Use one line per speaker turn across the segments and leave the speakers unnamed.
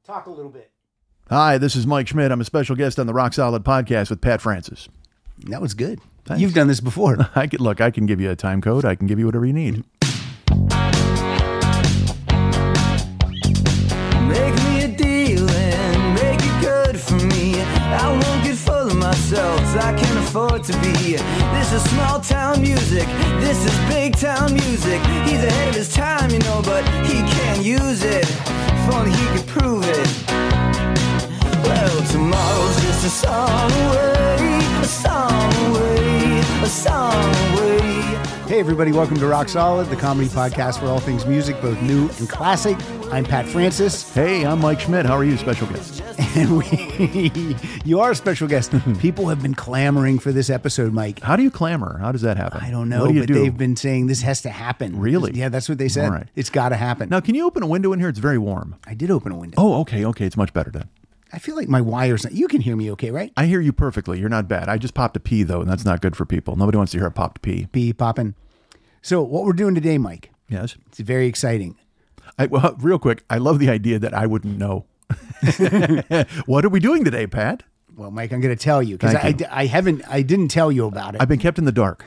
Talk a little bit.
Hi, this is Mike Schmidt. I'm a special guest on the Rock Solid podcast with Pat Francis.
That was good.
Thanks.
You've done this before.
I can give you a time code. I can give you whatever you need.
Make me a deal and make it good for me. I won't get full of myself, I can't afford to be. This is small town music, this is big town music. He's ahead of his time, you know, but he can't use it. If only he could prove it. Well, tomorrow's just a song away, a song away, a song away.
Hey, everybody. Welcome to Rock Solid, the comedy podcast for all things music, both new and classic. I'm Pat Francis.
Hey, I'm Mike Schmidt. How are you, special guest?
And you are a special guest. People have been clamoring for this episode, Mike.
How do you clamor? How does that happen?
I don't know,
What do you
but
do?
they've been saying this has to happen.
Really?
Yeah, that's what they said.
All right.
It's got to happen.
Now, can you open a window in here? It's very warm.
I did open a window.
Oh, okay. It's much better then.
I feel like my wire's not. You can hear me okay, right?
I hear you perfectly. You're not bad. I just popped a pee, though, and that's not good for people. Nobody wants to hear a popped pee.
Pee popping. So what we're doing today, Mike,
Yes.
it's very exciting.
Well, real quick, I love the idea that I wouldn't know. What are we doing today, Pat?
Well, Mike, I'm going to tell you because
Thank you.
I didn't tell you about it.
I've been kept in the dark.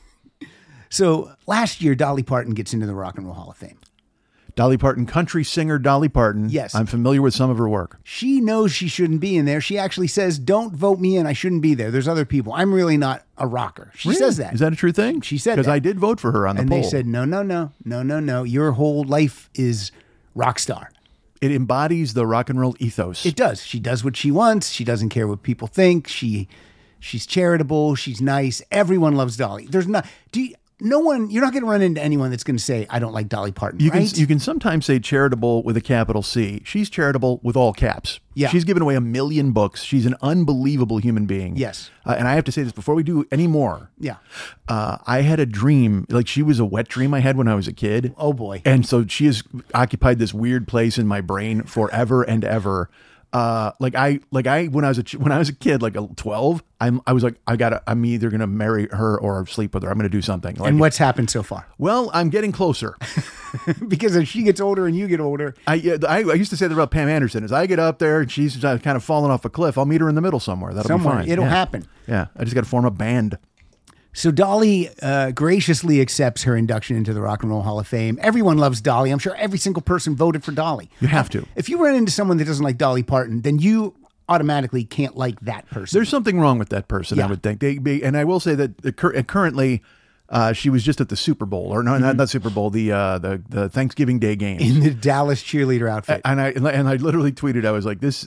So last year, Dolly Parton gets into the Rock and Roll Hall of Fame.
Dolly Parton, country singer Dolly Parton.
Yes.
I'm familiar with some of her work.
She knows she shouldn't be in there. She actually says, "Don't vote me in. I shouldn't be there. There's other people. I'm really not a rocker." She
Really?
says that.
Is that a true thing?
She said
Because
that.
I did vote for her on the
And
poll.
they said, no. Your whole life is rock star.
It embodies the rock and roll ethos.
It does. She does what she wants. She doesn't care what people think. She's charitable. She's nice. Everyone loves Dolly. There's not. You're not going to run into anyone that's going to say, "I don't like Dolly Parton."
You
right?
can sometimes say charitable with a capital C. She's charitable with all caps.
Yeah.
She's given away 1 million books. She's an unbelievable human being.
Yes.
And I have to say this before we do any more.
Yeah.
I had a dream, like she was a wet dream I had when I was a kid.
Oh, boy.
And so she has occupied this weird place in my brain forever and ever. When I was a kid, like 12, I was like, I'm either going to marry her or sleep with her. I'm going to do something. Like,
And what's happened so far?
well, I'm getting closer.
Because as she gets older and you get older,
I used to say that about Pam Anderson. As I get up there and she's kind of falling off a cliff, I'll meet her in the middle somewhere. That'll be fine.
it'll
Yeah.
happen.
Yeah, I just got to form a band.
So Dolly graciously accepts her induction into the Rock and Roll Hall of Fame. Everyone loves Dolly. I'm sure every single person voted for Dolly.
You have to.
If you run into someone that doesn't like Dolly Parton, then you automatically can't like that person.
There's something wrong with that person,
Yeah.
I would think. And I will say that currently, she was just at the Super Bowl, or no, not Super Bowl, the Thanksgiving Day games.
in the Dallas cheerleader outfit.
And I literally tweeted, I was like, this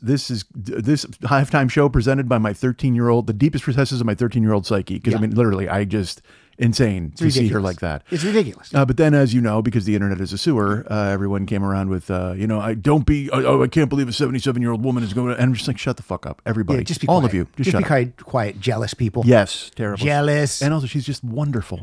halftime show presented by my 13-year-old, the deepest recesses of my 13-year-old psyche. Because
Yeah.
I mean, literally, insane to see her
ridiculous.
like that.
It's ridiculous.
But then, as you know, because the internet is a sewer, everyone came around with, I can't believe a 77-year-old woman is going to, and I'm just like, shut the fuck up, everybody.
Yeah, just be
all
quiet.
of you. Just
be
shut up.
quiet, jealous people.
Yes, terrible.
Jealous.
And also, she's just wonderful.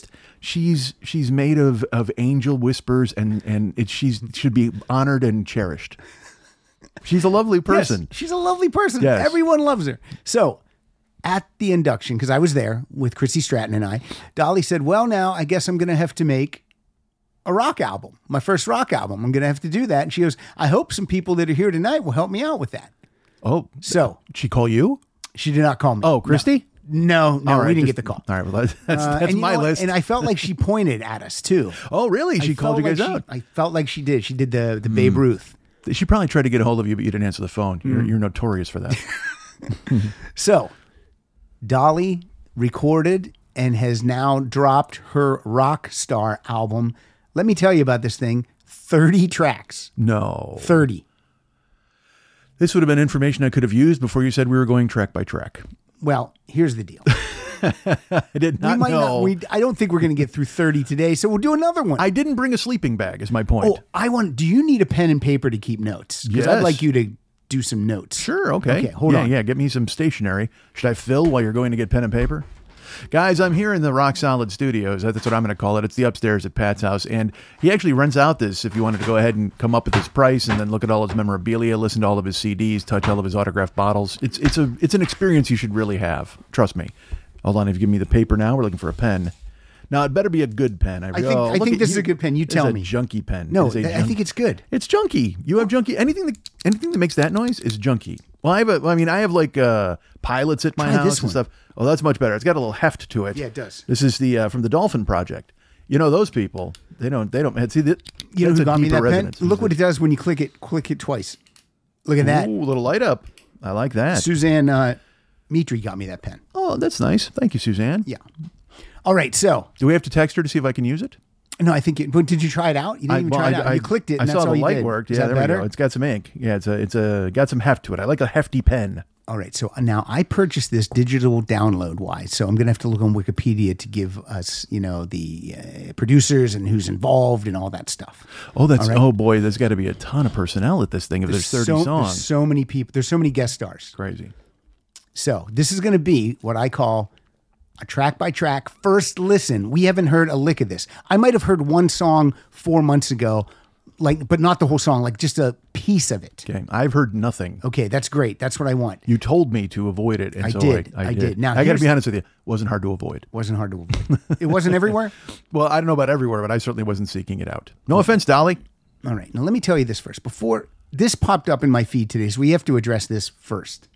She's made of angel whispers, and she should be honored and cherished. She's a lovely person.
Yes, she's a lovely person.
Yes.
Everyone loves her. So at the induction, because I was there with Chrissy Stratton and I, Dolly said, "Well, now I guess I'm going to have to make a rock album, my first rock album. I'm going to have to do that." And she goes, "I hope some people that are here tonight will help me out with that."
Oh,
So
she call you?
she did not call me.
Oh, Christy?
No,
All right,
we didn't
just-
get the call.
All right, well, that's
And you
my
know what?
list.
And I felt like she pointed at us too.
Oh, really? She called you guys out.
I felt like she did. She did the Babe Ruth.
She probably tried to get a hold of you, but you didn't answer the phone.
Mm.
You're notorious for that.
So Dolly recorded and has now dropped her rock star album. Let me tell you about this thing. 30 tracks.
No.
30.
This would have been information I could have used before you said we were going track by track.
Well, here's the deal.
I did not know.
I don't think we're going to get through 30 today, so we'll do another one.
I didn't bring a sleeping bag, is my point.
Do you need a pen and paper to keep notes? Because I'd
Yes.
like you to do some notes.
Sure, okay.
Okay, hold on.
Yeah, get me some stationery. Should I fill while you're going to get pen and paper? Guys, I'm here in the Rock Solid Studios. That's what I'm going to call it. It's the upstairs at Pat's house. And he actually rents out this if you wanted to go ahead and come up with his price and then look at all his memorabilia, listen to all of his CDs, touch all of his autographed bottles. It's an experience you should really have. Trust me. Hold on, if you give me the paper now, we're looking for a pen. Now it better be a good pen.
I think this is a good pen. You
This
tell
is a
me.
junky pen.
No,
It is a
I think it's good.
It's junky. You have junky. Anything that makes that noise is junky. Well, I have like pilots at my
Try
house
this
and
one.
stuff. Oh, that's much better. It's got a little heft to it.
Yeah, it does.
This is the from the Dolphin Project. You know those people. They don't see that.
You know
that's
who
a
got me
deeper
that pen?
resonance.
Look what it does when you click it twice. Look at that.
Ooh, little light up. I like that.
Suzanne Mitri got me that pen.
Oh, that's nice. Thank you, Suzanne.
Yeah. All right. So,
Do we have to text her to see if I can use it?
no, I think but did you try it out? You didn't even try it out. You clicked it.
I
And
saw
that's
the
all you
light
did.
worked.
Is
Yeah,
that
there
better?
we go. It's got some ink. Yeah, it's got some heft to it. I like a hefty pen.
All right. So now I purchased this digital download wise. So I'm going to have to look on Wikipedia to give us, the producers and who's involved and all that stuff.
Oh, that's
All right.
oh boy, there's got to be a ton of personnel at this thing. If there's 30 songs,
There's so many people. There's so many guest stars.
crazy.
So this is going to be what I call a track by track first listen. We haven't heard a lick of this. I might have heard one song 4 months ago, but not the whole song, like just a piece of it.
Okay, I've heard nothing.
Okay, that's great. That's what I want.
You told me to avoid it, and
I
so
did.
I
I
did.
did. Now,
I got to
here's-
be honest with you. It wasn't hard to avoid.
Wasn't hard to avoid. It wasn't everywhere.
Well, I don't know about everywhere, but I certainly wasn't seeking it out. No offense, Dolly.
All right. Now let me tell you this first. Before this popped up in my feed today, so we have to address this first.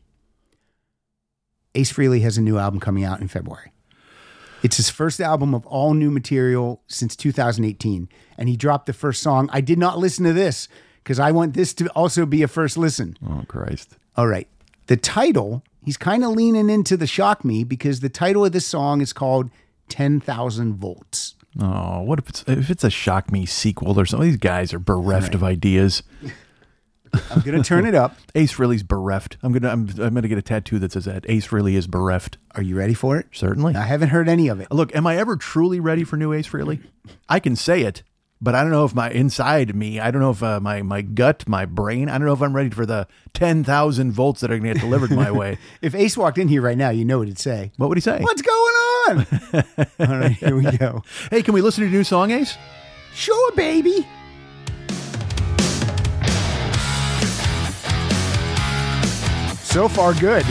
Ace Frehley has a new album coming out in February. It's his first album of all new material since 2018. And he dropped the first song. I did not listen to this because I want this to also be a first listen.
Oh Christ.
All right. The title, he's kind of leaning into the shock me because the title of this song is called 10,000 Volts.
Oh, what if it's a Shock Me sequel or something? These guys are bereft of ideas.
I'm going to turn it up.
Ace Frehley's bereft. I'm gonna get a tattoo that says that Ace Frehley is bereft.
Are you ready for it?
Certainly.
I haven't heard any of it.
Look, am I ever truly ready for new Ace Frehley? I can say it, but I don't know if my inside me, I don't know if my gut, my brain, I don't know if I'm ready for the 10,000 volts that are going to get delivered my way.
If Ace walked in here right now, you know what he'd say.
What would he say?
What's going on? All right, here we go.
Hey, can we listen to your new song, Ace?
Sure, baby. So far, good.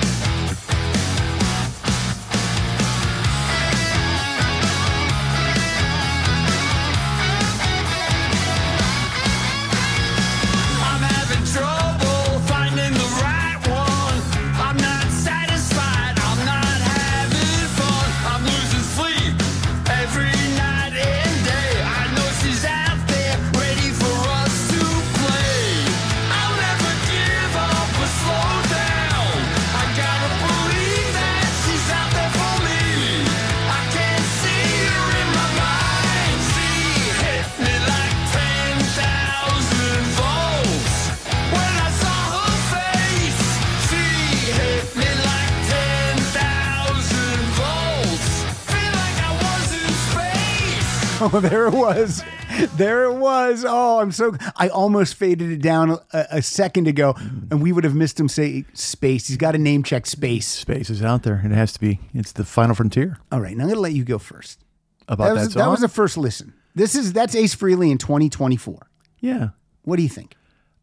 I'm having trouble finding the right one. I'm not satisfied. I'm not having fun. I'm losing sleep every night and day. I know she's out there ready for us to play. I'll never give up or slow down. I gotta believe that she's out there for me. I can see her in my mind. She hit me like 10,000 volts. When I saw her face, she hit me like 10,000 volts. Feel like I was in space.
Oh, there it was. There it was. Oh, I almost faded it down a second ago, and we would have missed him say space. He's got to name check space.
Space is out there, and it has to be. It's the final frontier
All right, now I'm going to let you go first.
about that, song.
That was a first listen. That's Ace Frehley in 2024.
yeah.
What do you think?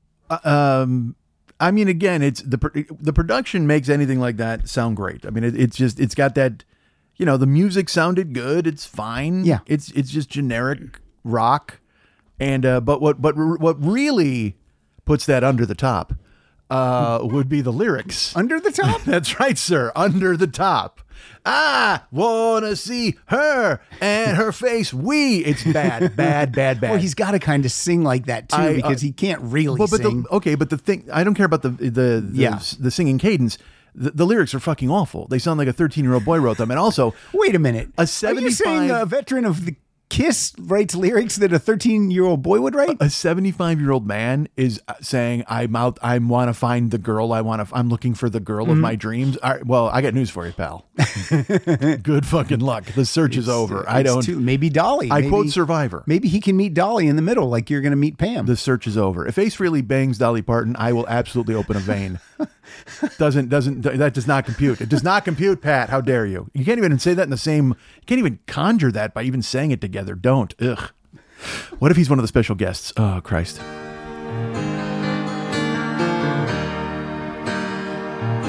I mean, again, it's the production makes anything like that sound great. I mean, it's got that, the music sounded good. It's fine.
Yeah.
It's just generic rock, and but what really puts that under the top would be the lyrics.
Under the top?
That's right, sir. Under the top. I wanna see her and her face. It's bad.
Well, he's got to kind of sing like that too because he can't really sing.
But the thing, I don't care about the singing cadence. The lyrics are fucking awful. They sound like a 13-year-old boy wrote them. And also,
Wait a minute.
A
Are you
75
saying a veteran of the Kiss writes lyrics that a 13-year-old boy would write?
a 75-year-old man is saying, "I'm out. I want to find the girl. I'm looking for the girl of my dreams." All right, well, I got news for you, pal. Good fucking luck. The search is over.
Maybe Dolly.
I
Maybe-
quote Survivor.
Maybe he can meet Dolly in the middle, like you're going to meet Pam.
The search is over. If Ace Frehley bangs Dolly Parton, I will absolutely open a vein. That does not compute. It does not compute, Pat. How dare you? You can't even say that in the same. You can't even conjure that by even saying it together. Don't. Ugh. What if he's one of the special guests? Oh Christ.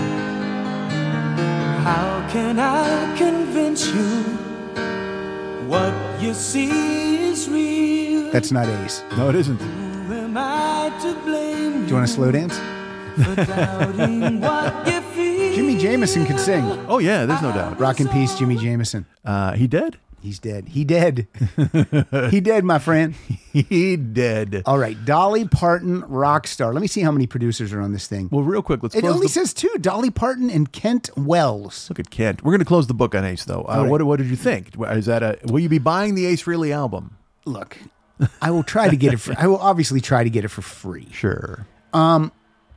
How can I convince you you see is real.
That's not Ace.
No, it isn't.
Who am I to blame
Do you want to slow dance?
for doubting what you feel?
Jimmy Jameson can sing.
Oh yeah, there's no doubt.
Rock in peace, Jimmy Jameson.
He dead?
He's dead. He dead. He dead, my friend.
He dead.
All right, Dolly Parton, rock star. Let me see how many producers are on this thing.
Well, real quick, let's
It
close
only
the...
says 2, Dolly Parton and Kent Wells.
Look at Kent. We're going to close the book on Ace, though.
right.
What did you think? Is that will you be buying the Ace Frehley album?
Look, I will try to get it I will obviously try to get it for free.
Sure.
Now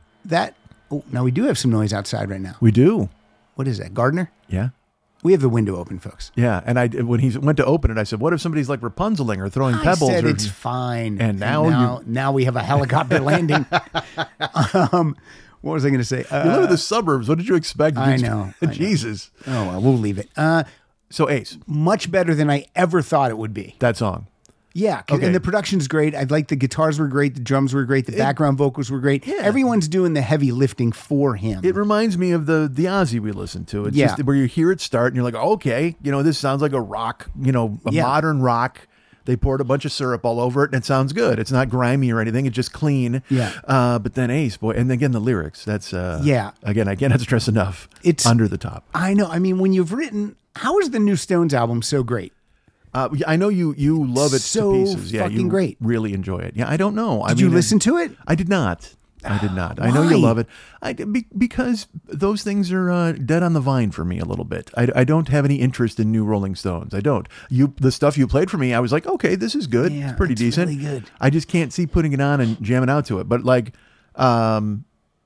we do have some noise outside right now.
We do.
What is that, Gardner?
Yeah.
We have the window open, folks.
Yeah. And when he went to open it, I said, what if somebody's like Rapunzeling or throwing pebbles?
I said
or...
it's fine.
And now
now we have a helicopter landing. What was I going to say?
You live in the suburbs. What did you expect?
I know.
Jesus.
Oh, well, we'll leave it.
So Ace,
Much better than I ever thought it would be.
that song.
Yeah,
Okay.
and the production's great. I like the guitars were great, the drums were great, the background vocals were great.
Yeah.
Everyone's doing the heavy lifting for him.
It reminds me of the Ozzy we listened to. It's
Yeah.
just where you hear it start and you're like, okay, this sounds like a rock, a
Yeah.
modern rock. They poured a bunch of syrup all over it and it sounds good. It's not grimy or anything. It's just clean.
Yeah.
But then Ace, boy, and again, the lyrics, that's,
Yeah.
Again, I can't stress enough.
It's-
under the top.
I know. I mean, when you've written, how is the new Stones album so great?
I know you love it
So
to pieces. Yeah,
fucking
you
great.
really enjoy it. Yeah, I don't know.
Did you listen to it?
I did not. I did not. I know you
Why?
love it. Because those things are dead on the vine for me a little bit. I don't have any interest in new Rolling Stones. I don't. The stuff you played for me, I was like, okay, this is good.
Yeah,
it's pretty
it's
decent.
really good.
I just can't see putting it on and jamming out to it. But like, I'm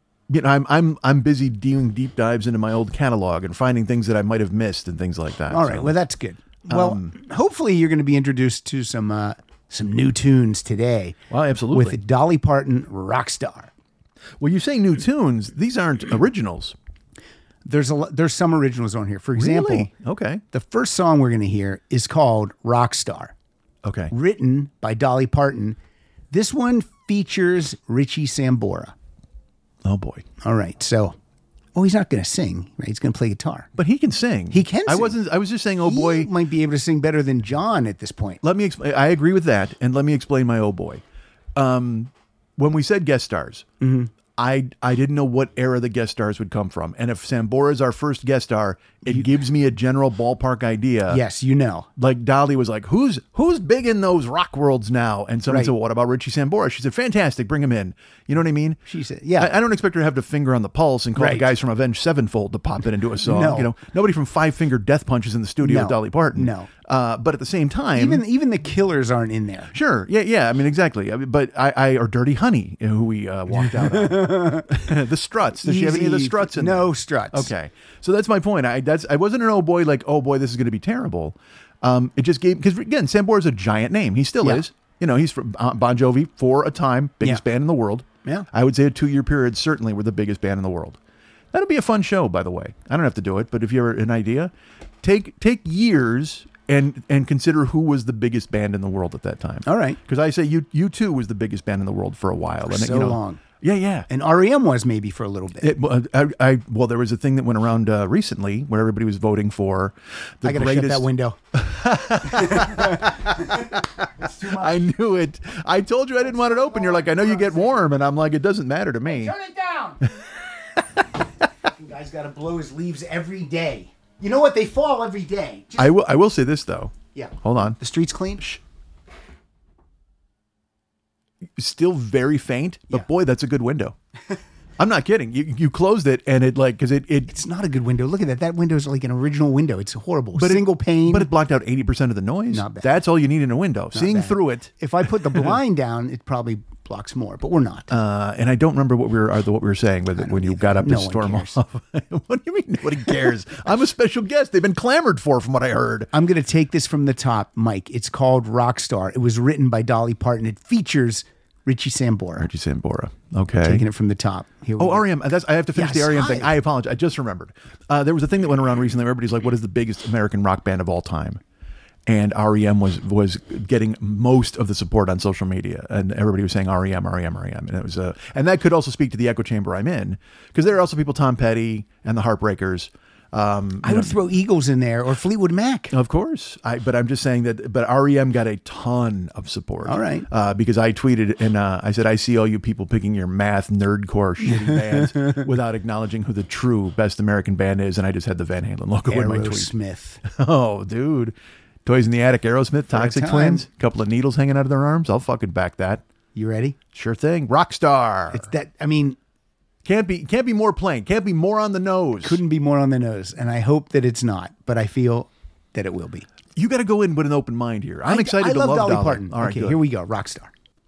busy doing deep dives into my old catalog and finding things that I might have missed and things like that.
All right.
So-
Well, that's good. Well, hopefully you're going to be introduced to some new tunes today.
Well, absolutely.
With Dolly Parton, Rockstar.
Well, you say new tunes. These aren't originals.
There's some originals on here. For example,
Really? Okay.
the first song we're going to hear is called Rockstar,
Okay.
written by Dolly Parton. This one features Richie Sambora.
Oh boy.
All right. So, he's not going to sing, right? He's going to play guitar.
But he can sing.
He can
I
sing.
was just saying, oh
He
boy.
might be able to sing better than John at this point.
Let me explain. I agree with that. And let me explain my oh boy. When we said guest stars, I didn't know what era the guest stars would come from. And if Sambora is our first guest star, it gives me a general ballpark idea.
Yes, you know.
Like Dolly was like, who's big in those rock worlds now? And someone
Right.
said, well, what about Richie Sambora? She said, fantastic, bring him in. You know what I mean?
She said, yeah.
I don't expect her to have the finger on the pulse and call the
Right.
guys from Avenged Sevenfold to pop in and do a song.
No.
Nobody from Five Finger Death Punch is in the studio
No.
with Dolly Parton.
No.
But at the same time,
Even the Killers aren't in there.
sure, yeah. I mean, exactly. But I or Dirty Honey, who we walked out on. The Struts. Does she have any of the
Easy.
Struts in
No
there?
Struts.
Okay, so that's my point. I wasn't an oh boy like, oh boy, this is going to be terrible. It just gave, because again, Sambora's a giant name. He still
Yeah.
is. He's from Bon Jovi for a time, biggest
Yeah.
band in the world.
Yeah.
I would say a 2-year period certainly were the biggest band in the world. That'll be a fun show, by the way. I don't have to do it, but if you have an idea, take years and consider who was the biggest band in the world at that time.
All right.
Because I say U2 was the biggest band in the world for a while.
For
and
so long.
Yeah.
And REM was maybe for a little bit.
Well, there was a thing that went around recently where everybody was voting for the
I got to
greatest.
shut that window.
I knew it. I told you I didn't want it open. You're like, I know you get warm, and I'm like, it doesn't matter to me.
Turn it down. You guys got to blow his leaves every day. You know what? They fall every day. Just-
I will say this though.
yeah.
Hold on.
The street's clean.
Still very faint, but
Yeah.
boy, that's a good window. I'm not kidding. You closed it, and it like because it
It's not a good window. Look at that. That window is like an original window. It's horrible.
but
Single pane.
but it blocked out 80% of the noise.
Not bad.
That's all you need in a window. Seeing
bad.
through it.
If I put the blind down, it probably blocks more. But we're not.
And I don't remember what we were saying with it when you got up
No
to
one
storm
cares.
off. What do you mean nobody cares? I'm a special guest. They've been clamored for, from what I heard.
I'm going to take this from the top, Mike. It's called Rockstar. It was written by Dolly Parton. It features Richie Sambora.
Richie Sambora. Okay.
Taking it from the top. Here we
Oh,
go.
REM. I have to finish
Yes,
the REM
hi.
thing. I apologize. I just remembered. There was a thing that went around recently where everybody's like, what is the biggest American rock band of all time? And REM was getting most of the support on social media, and everybody was saying REM, and it was and that could also speak to the echo chamber I'm in, because there are also people, Tom Petty and the Heartbreakers,
I would throw Eagles in there or Fleetwood Mac.
Of course. But I'm just saying that, but REM got a ton of support.
All right.
Because I tweeted and I said, I see all you people picking your math nerdcore shitty bands without acknowledging who the true best American band is. And I just had the Van Halen logo in my tweet.
Aerosmith.
Oh, dude. Toys in the Attic, Aerosmith, Toxic
time.
Twins, couple of needles hanging out of their arms. I'll fucking back that.
You ready?
Sure thing. Rockstar.
It's that. I mean,
Can't be more plain. Can't be more on the nose.
couldn't be more on the nose, and I hope that it's not, but I feel that it will be.
You got to go in with an open mind here. I'm excited to
love
love
Dolly Parton.
All right,
okay,
good.
here we go. Rockstar.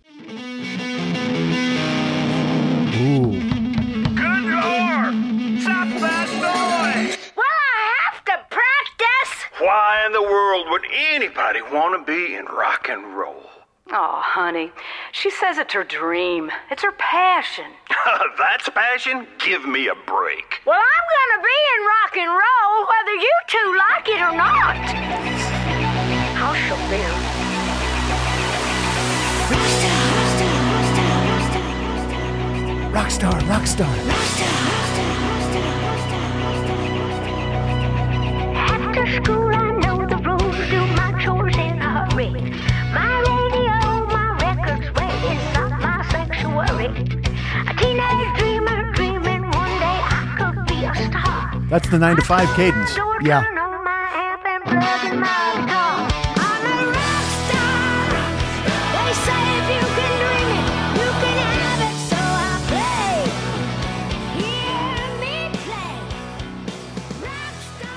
Good Lord! Stop that noise!
Well, I have to practice.
Why in the world would anybody want to be in rock and roll?
Oh, honey, she says it's her dream. It's her passion.
That's passion? Give me a break.
Well, I'm gonna be in rock and roll whether you two like it or not. I'll show them.
Rockstar.
After school, I know the rules, do my chores in a hurry. My radio, my records, waiting, not my sanctuary. A teenage dreamer dreaming one day I could be a star.
That's the 9 to 5 cadence.
Yeah.
Turn on my amp and plug in my guitar. I'm a rock star. They say if you can dream it, you can have it. So I play. Hear me play. Rock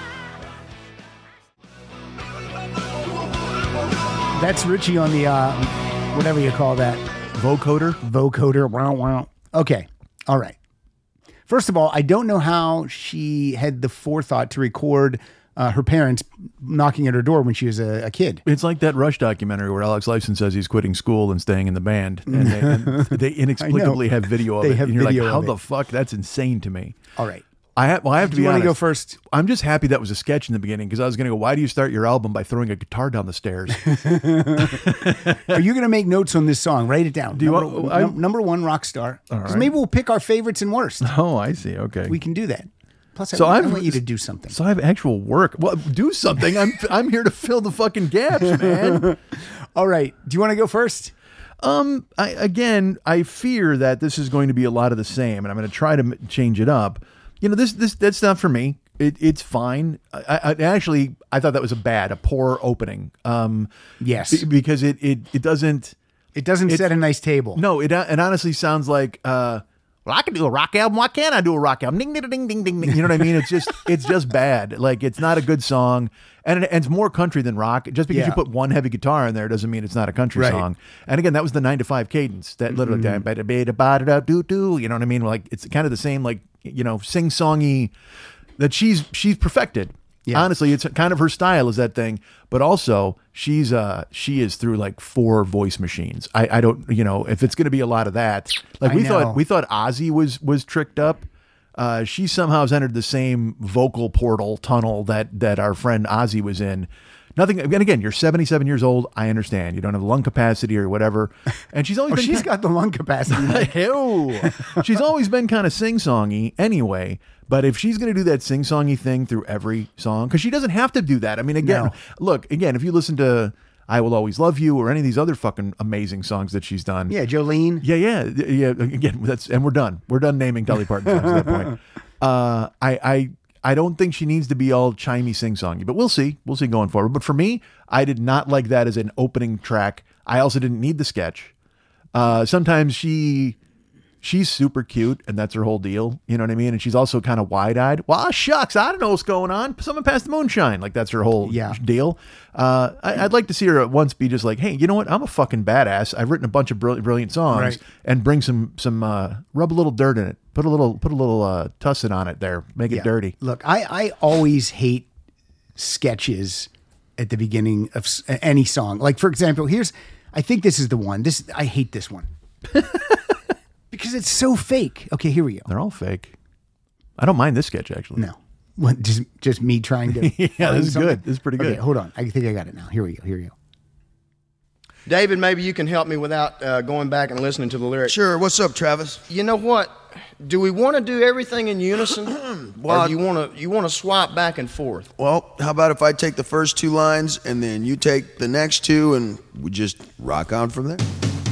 star.
That's Richie on the whatever you call that. Vocoder. Wow, wow. Okay. All right. First of all, I don't know how she had the forethought to record her parents knocking at her door when she was a kid.
It's like that Rush documentary where Alex Lifeson says he's quitting school and staying in the band, and they inexplicably have video of
They
it.
have
and you're like,
video
how
of
the
it.
fuck? That's insane to me.
All right.
I have to
Do
be
you want
honest.
to go first?
I'm just happy that was a sketch in the beginning because I was going to go, why do you start your album by throwing a guitar down the stairs?
Are you going to make notes on this song? Write it down.
you
number,
want- I-
number one, Rockstar. Because
right.
maybe we'll pick our favorites and worst.
Oh, I see. Okay.
We can do that. Plus,
So
I
I've-
want you to do something.
So I have actual work. Well, do something. I'm here to fill the fucking gaps, man.
All right. Do you want to go first?
I fear that this is going to be a lot of the same, and I'm going to try to change it up. You know, that's not for me. It's fine. I thought that was a poor opening.
Yes.
Because it doesn't.
It doesn't set a nice table.
No, it honestly sounds like. Well, I can do a rock album. Why can't I do a rock album? Ding, ding, ding, ding, ding, ding. You know what I mean? It's just bad. Like, it's not a good song, and it's more country than rock. Just because
Yeah.
you put one heavy guitar in there doesn't mean it's not a country
Right.
song. And again, that was the 9 to 5 cadence. That little you know what I mean? Like, it's kind of the same, like, you know, sing-songy that she's perfected.
Yeah.
Honestly, it's kind of her style is that thing, but also she is through like 4 voice machines. I don't, you know, if it's going to be a lot of that, like
I know.
we thought Ozzy was tricked up. She somehow has entered the same vocal tunnel that our friend Ozzy was in. Nothing. And again, you're 77 years old. I understand you don't have lung capacity or whatever, and she's always been
She's got the lung capacity.
Ew. She's always been kind of sing-songy anyway, but if she's going to do that sing-songy thing through every song, because she doesn't have to do that. I mean, again,
No.
look, if you listen to I Will Always Love You or any of these other fucking amazing songs that she's done.
Yeah, Jolene.
Yeah. Again, and we're done. We're done naming Dolly Parton songs at that point. I don't think she needs to be all chimey sing-songy, but we'll see. We'll see going forward. But for me, I did not like that as an opening track. I also didn't need the sketch. Sometimes she's super cute, and that's her whole deal. You know what I mean? And she's also kind of wide-eyed. Well, shucks, I don't know what's going on. Someone passed the moonshine. Like, that's her whole deal. I'd like to see her at once be just like, hey, you know what? I'm a fucking badass. I've written a bunch of brilliant songs,
Right.
and bring some rub a little dirt in it. Put a little tussin on it there. Make it
Yeah.
dirty.
Look, I always hate sketches at the beginning of any song. Like, for example, I think this is the one. I hate this one. Because it's so fake. Okay, here we go.
They're all fake. I don't mind this sketch, actually.
No. What, just me trying to.
Yeah,
find
this is
something?
good. This is pretty good.
Okay, hold on. I think I got it now. Here we go.
David, maybe you can help me without going back and listening to the lyrics.
Sure. What's up, Travis?
You know what? Do we want to do everything in unison,
Well,
or do you want to swap back and forth?
Well, how about if I take the first two lines and then you take the next two and we just rock on from there?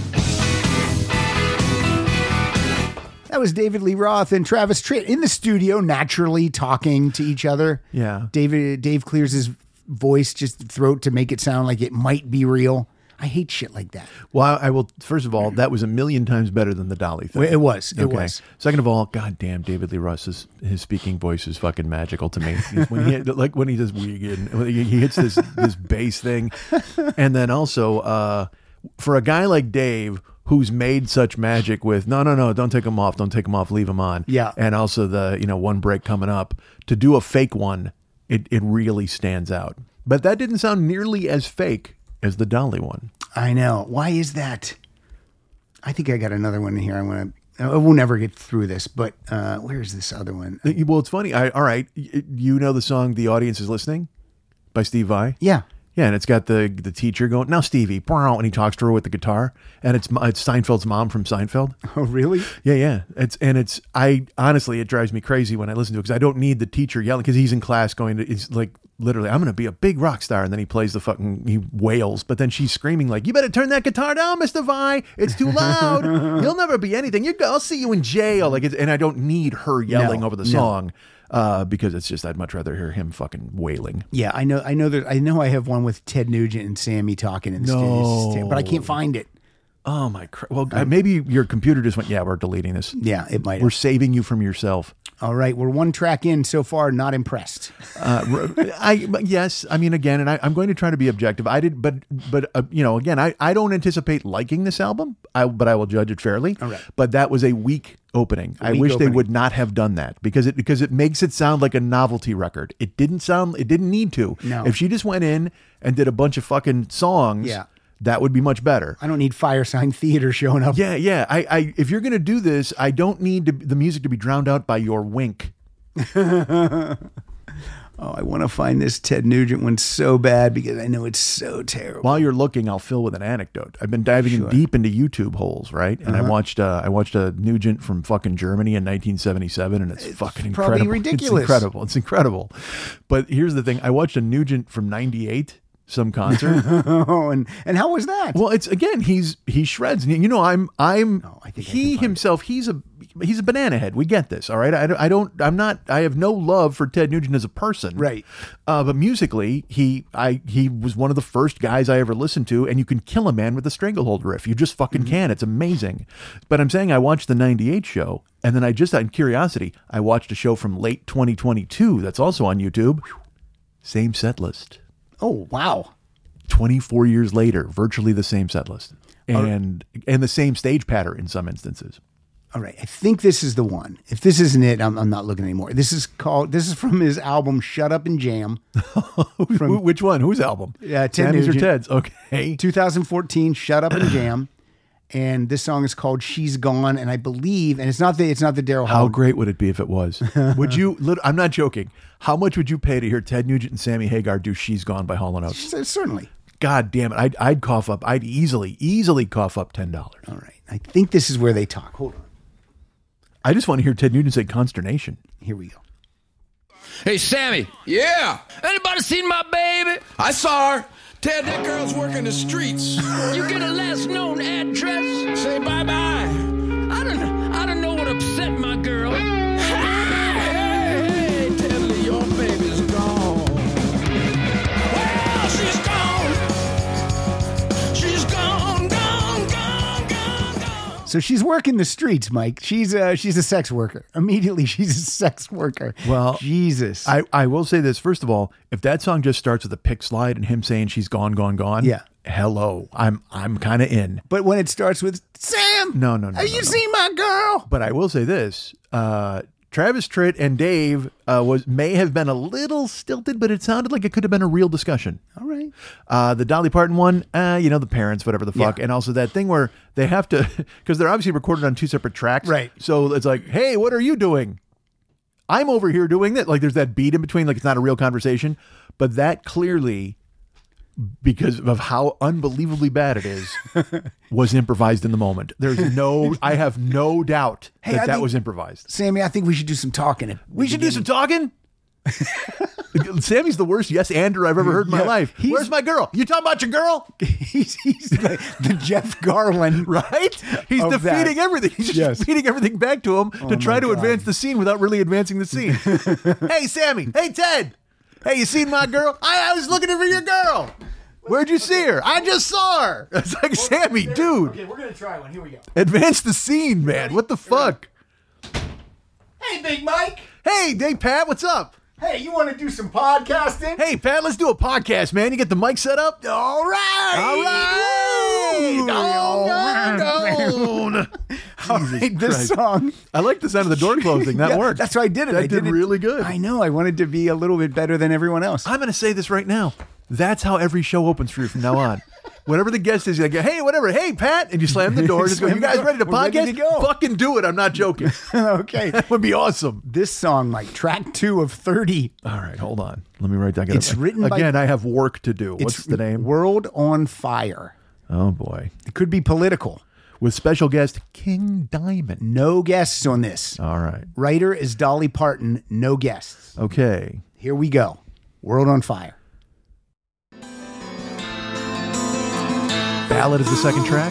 That was David Lee Roth and Travis Tritt in the studio, naturally talking to each other.
Yeah.
Dave clears his voice, just throat, to make it sound like it might be real. I hate shit like that.
Well, I will. First of all, that was a million times better than the Dolly thing.
It was. It was.
Second of all, goddamn, David Lee Roth's his speaking voice is fucking magical to me. When he does Wiegand, when he hits this bass thing, and then also for a guy like Dave, who's made such magic with no, don't take him off, leave him on.
Yeah.
And also the one break coming up, to do a fake one, it really stands out. But that didn't sound nearly as fake as the Dolly one.
I know. Why is that? I think I got another one here. We'll never get through this, but where's this other one?
Well, it's funny. All right. You know the song "The Audience Is Listening" by Steve Vai?
Yeah.
Yeah, and it's got the teacher going, "Now, Stevie," and he talks to her with the guitar, and it's Seinfeld's mom from Seinfeld.
Oh, really?
Yeah. I honestly, it drives me crazy when I listen to it, because I don't need the teacher yelling, because he's in class he's like, literally, "I'm going to be a big rock star," and then he wails, but then she's screaming like, "You better turn that guitar down, Mr. Vai. It's too loud. You'll never be anything. I'll see you in jail." And I don't need her yelling over the song. Because it's just, I'd much rather hear him fucking wailing.
Yeah, I know I have one with Ted Nugent and Sammy talking in the studio, but I can't find it.
Oh my! Well, maybe your computer just went, "Yeah, we're deleting this."
Yeah, it might.
We're saving you from yourself.
All right, we're one track in so far. Not impressed.
Yes, I mean, again, and I'm going to try to be objective. But again, I don't anticipate liking this album. But I will judge it fairly.
All right.
But that was a weak opening. I wish they would not have done that, because it makes it sound like a novelty record. It didn't need to.
No.
If she just went in and did a bunch of fucking songs, that would be much better.
I don't need Firesign Theater showing up.
Yeah. I if you're going to do this, I don't need the music to be drowned out by your wink.
Oh, I want to find this Ted Nugent one so bad, because I know it's so terrible.
While you're looking, I'll fill with an anecdote. I've been diving deep into YouTube holes, right? And I watched a Nugent from fucking Germany in 1977, and it's fucking incredible.
Probably ridiculous.
It's incredible. But here's the thing: I watched a Nugent from '98. Some concert.
Oh, and how was that?
Well, it's, again, he shreds. He himself, he's a banana head. We get this, all right? I have no love for Ted Nugent as a person.
Right.
But musically, he was one of the first guys I ever listened to, and you can kill a man with a stranglehold riff. You just fucking can. It's amazing. But I'm saying I watched the 98 show, and then I just, out of curiosity, I watched a show from late 2022 that's also on YouTube. Same set list.
Oh, wow.
24 years later, virtually the same set list. And the same stage pattern in some instances.
All right. I think this is the one. If this isn't it, I'm not looking anymore. This is from his album, Shut Up and Jam.
Which one? Whose album?
Ted
Sammy's
Nugent.
or Ted's? Okay.
2014, Shut Up and Jam. And this song is called "She's Gone," and I believe, and it's not the Daryl
How
Hall.
great would it be if it was? Would you? I'm not joking. How much would you pay to hear Ted Nugent and Sammy Hagar do "She's Gone" by Hall & Oates?
Certainly.
God damn it! I'd cough up. I'd easily cough up $10.
All right. I think this is where they talk. Hold on.
I just want to hear Ted Nugent say "Consternation."
Here we go.
Hey, Sammy.
Yeah,
Anybody seen my baby?
I saw her. Ted, that girl's working the streets.
You get a last known address?
Say bye-bye.
I don't know what upset my girl.
Hey, Ted, your baby's gone. Well, she's gone. She's gone.
So she's working the streets, Mike. She's a sex worker. Immediately, she's a sex worker.
Well,
Jesus.
I will say this. First of all, if that song just starts with a pick slide and him saying she's gone,
yeah.
Hello, I'm kind of in.
But when it starts with Sam,
no.
Have you seen my girl?
But I will say this. Travis Tritt and Dave may have been a little stilted, but it sounded like it could have been a real discussion.
All right.
The Dolly Parton one, the parents, whatever the fuck.
Yeah.
And also that thing where they have to, because they're obviously recorded on two separate tracks.
Right.
So it's like, hey, what are you doing? I'm over here doing that. Like there's that beat in between, like it's not a real conversation. But that clearly because of how unbelievably bad it is, was improvised in the moment. I have no doubt that
think-
was improvised.
Sammy, I think we should do some talking.
We should do some talking. Sammy's the worst yes-ander I've ever heard in my life. Where's my girl? You talking about your girl?
He's the Jeff Garland,
right? He's
of
defeating
that.
everything. He's just feeding everything back to him to try to
God.
advance the scene without really advancing the scene. Hey, Sammy. Hey, Ted. Hey, you seen my girl? I was looking for your girl. Where'd you see her? I just saw her. It's like, Sammy, dude.
Okay, we're going to try one. Here we go.
Advance the scene, man. What the fuck?
Hey, Big Mike.
Hey, Pat, what's up?
Hey, you want to do some podcasting?
Hey, Pat, let's do a podcast, man. You get the mic set up?
All right.
All right.
All right, this
Christ.
song.
I like the sound of the door closing. That
Yeah,
worked.
That's why I did it.
That
I
did
it.
really good.
I know. I wanted to be a little bit better than everyone else.
I'm going to say this right now. That's how every show opens for you from now on. Whatever the guest is, you go, hey, whatever. Hey, Pat. And you slam the door. Just go, you guys ready to
We're
podcast?
ready to go.
Fucking do it. I'm not joking.
Okay.
That would be awesome.
This song, Mike, track 2 of 30.
All right, hold on. Let me write that down.
It's written by-
Again, I have work to do.
It's
What's the name?
World on Fire.
Oh, boy.
It could be political.
With special guest King Diamond.
No guests on this.
All right.
Writer is Dolly Parton. No guests.
Okay.
Here we go. World on Fire.
Ballad is the second track.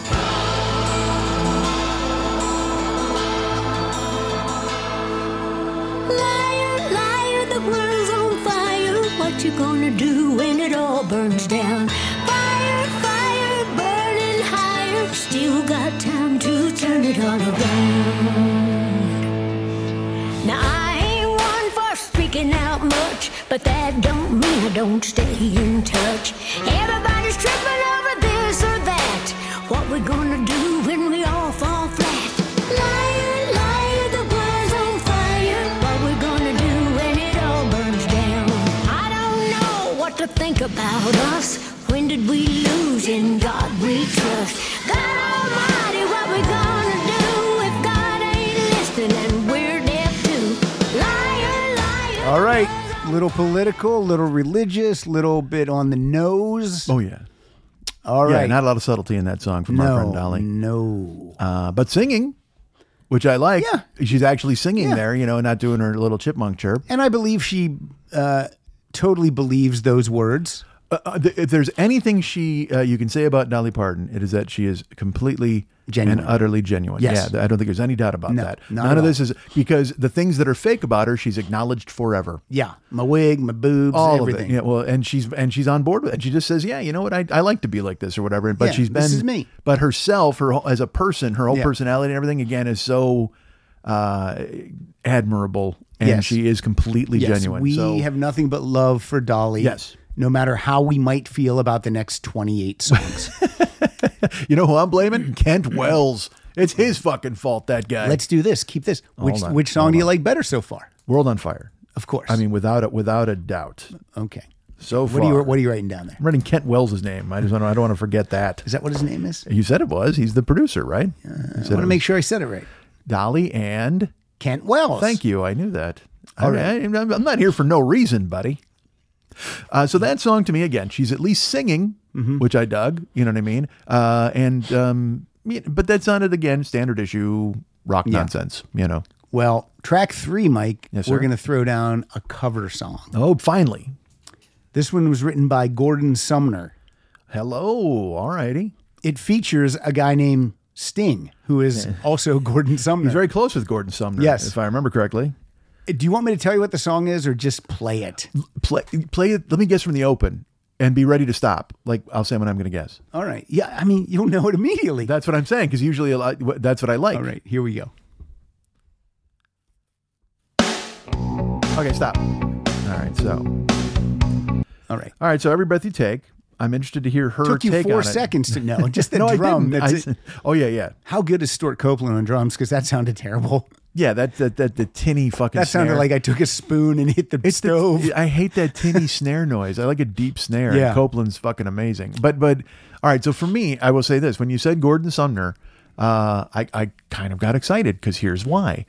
Liar, liar, the world's on fire. What you gonna do when it all burns down? Fire, fire, burning higher. Still got time to turn it all around. Now I ain't one for speaking out much, but that don't mean I don't stay in touch. Everybody's tripping over this or that. What we gonna do when we all fall flat? Liar, liar, the world's on fire. What we gonna do when it all burns down? I don't know what to think about us. When did we lose in God we trust? God Almighty, what we gonna do if God ain't listening and we're deaf too? Liar, liar.
All right. Little political, little religious, little bit on the nose.
Oh, yeah.
All
Yeah,
right.
not a lot of subtlety in that song from our friend Dolly.
No.
But singing, which I like.
Yeah.
She's actually singing
Yeah.
there, not doing her little chipmunk chirp.
And I believe she totally believes those words.
If there's anything you can say about Dolly Parton, it is that she is completely
Genuine.
and utterly genuine.
Yes.
Yeah, I don't think there's any doubt about
No,
that.
not
None
at
of
all.
this is because the things that are fake about her, she's acknowledged forever.
Yeah. My wig, my boobs,
All
everything.
of it. Yeah, well, and she's on board with it. And she just says, yeah, you know what? I like to be like this or whatever. But
Yeah,
she's been,
this is me.
But herself, as a person, her whole
Yeah.
personality and everything again is so admirable. And
Yes.
she is completely
Yes,
genuine.
we
So
have nothing but love for Dolly.
Yes.
No matter how we might feel about the next 28 songs.
you know who I'm blaming? Kent Wells. It's his fucking fault, that guy.
Let's do this. Keep this.
Hold on,
Which song
hold
do you
on.
like better so far?
World on Fire.
Of course.
I mean, without a doubt.
okay.
So far.
What are you writing down there?
I'm writing Kent Wells' name. I don't want to forget that.
Is that what his name is?
You said it was. He's the producer, right?
I want to make sure I said it right.
Dolly and
Kent Wells.
Thank you. I knew that.
All right.
I'm not here for no reason, buddy. So that song to me, again, she's at least singing, which I dug. You know what I mean? But that sounded, again, standard issue rock nonsense,
Well, track 3, Mike,
Yes,
we're
sir.
going to throw down a cover song.
Oh, finally.
This one was written by Gordon Sumner.
Hello. All righty.
It features a guy named Sting, who is also Gordon Sumner.
He's very close with Gordon Sumner,
Yes.
if I remember correctly.
Do you want me to tell you what the song is or just play it?
Play it. Let me guess from the open and be ready to stop. Like I'll say when I'm going to guess.
All right. Yeah, I mean, you'll know it immediately.
That's what I'm saying, because usually that's what I like.
All right, here we go.
Okay, stop. All right, so.
All right.
All right, so every breath you take, I'm interested to hear her
Took you
take
4
on it.
seconds to know. Just the
No,
drum.
I
That's
didn't.
it.
Oh, yeah.
How good is Stuart Copeland on drums? Because that sounded terrible.
Yeah, that the tinny fucking
That sounded
snare.
like I took a spoon and hit the stove.
I hate that tinny snare noise. I like a deep snare.
Yeah.
And Copeland's fucking amazing. But all right, so for me, I will say this. When you said Gordon Sumner, I kind of got excited because here's why.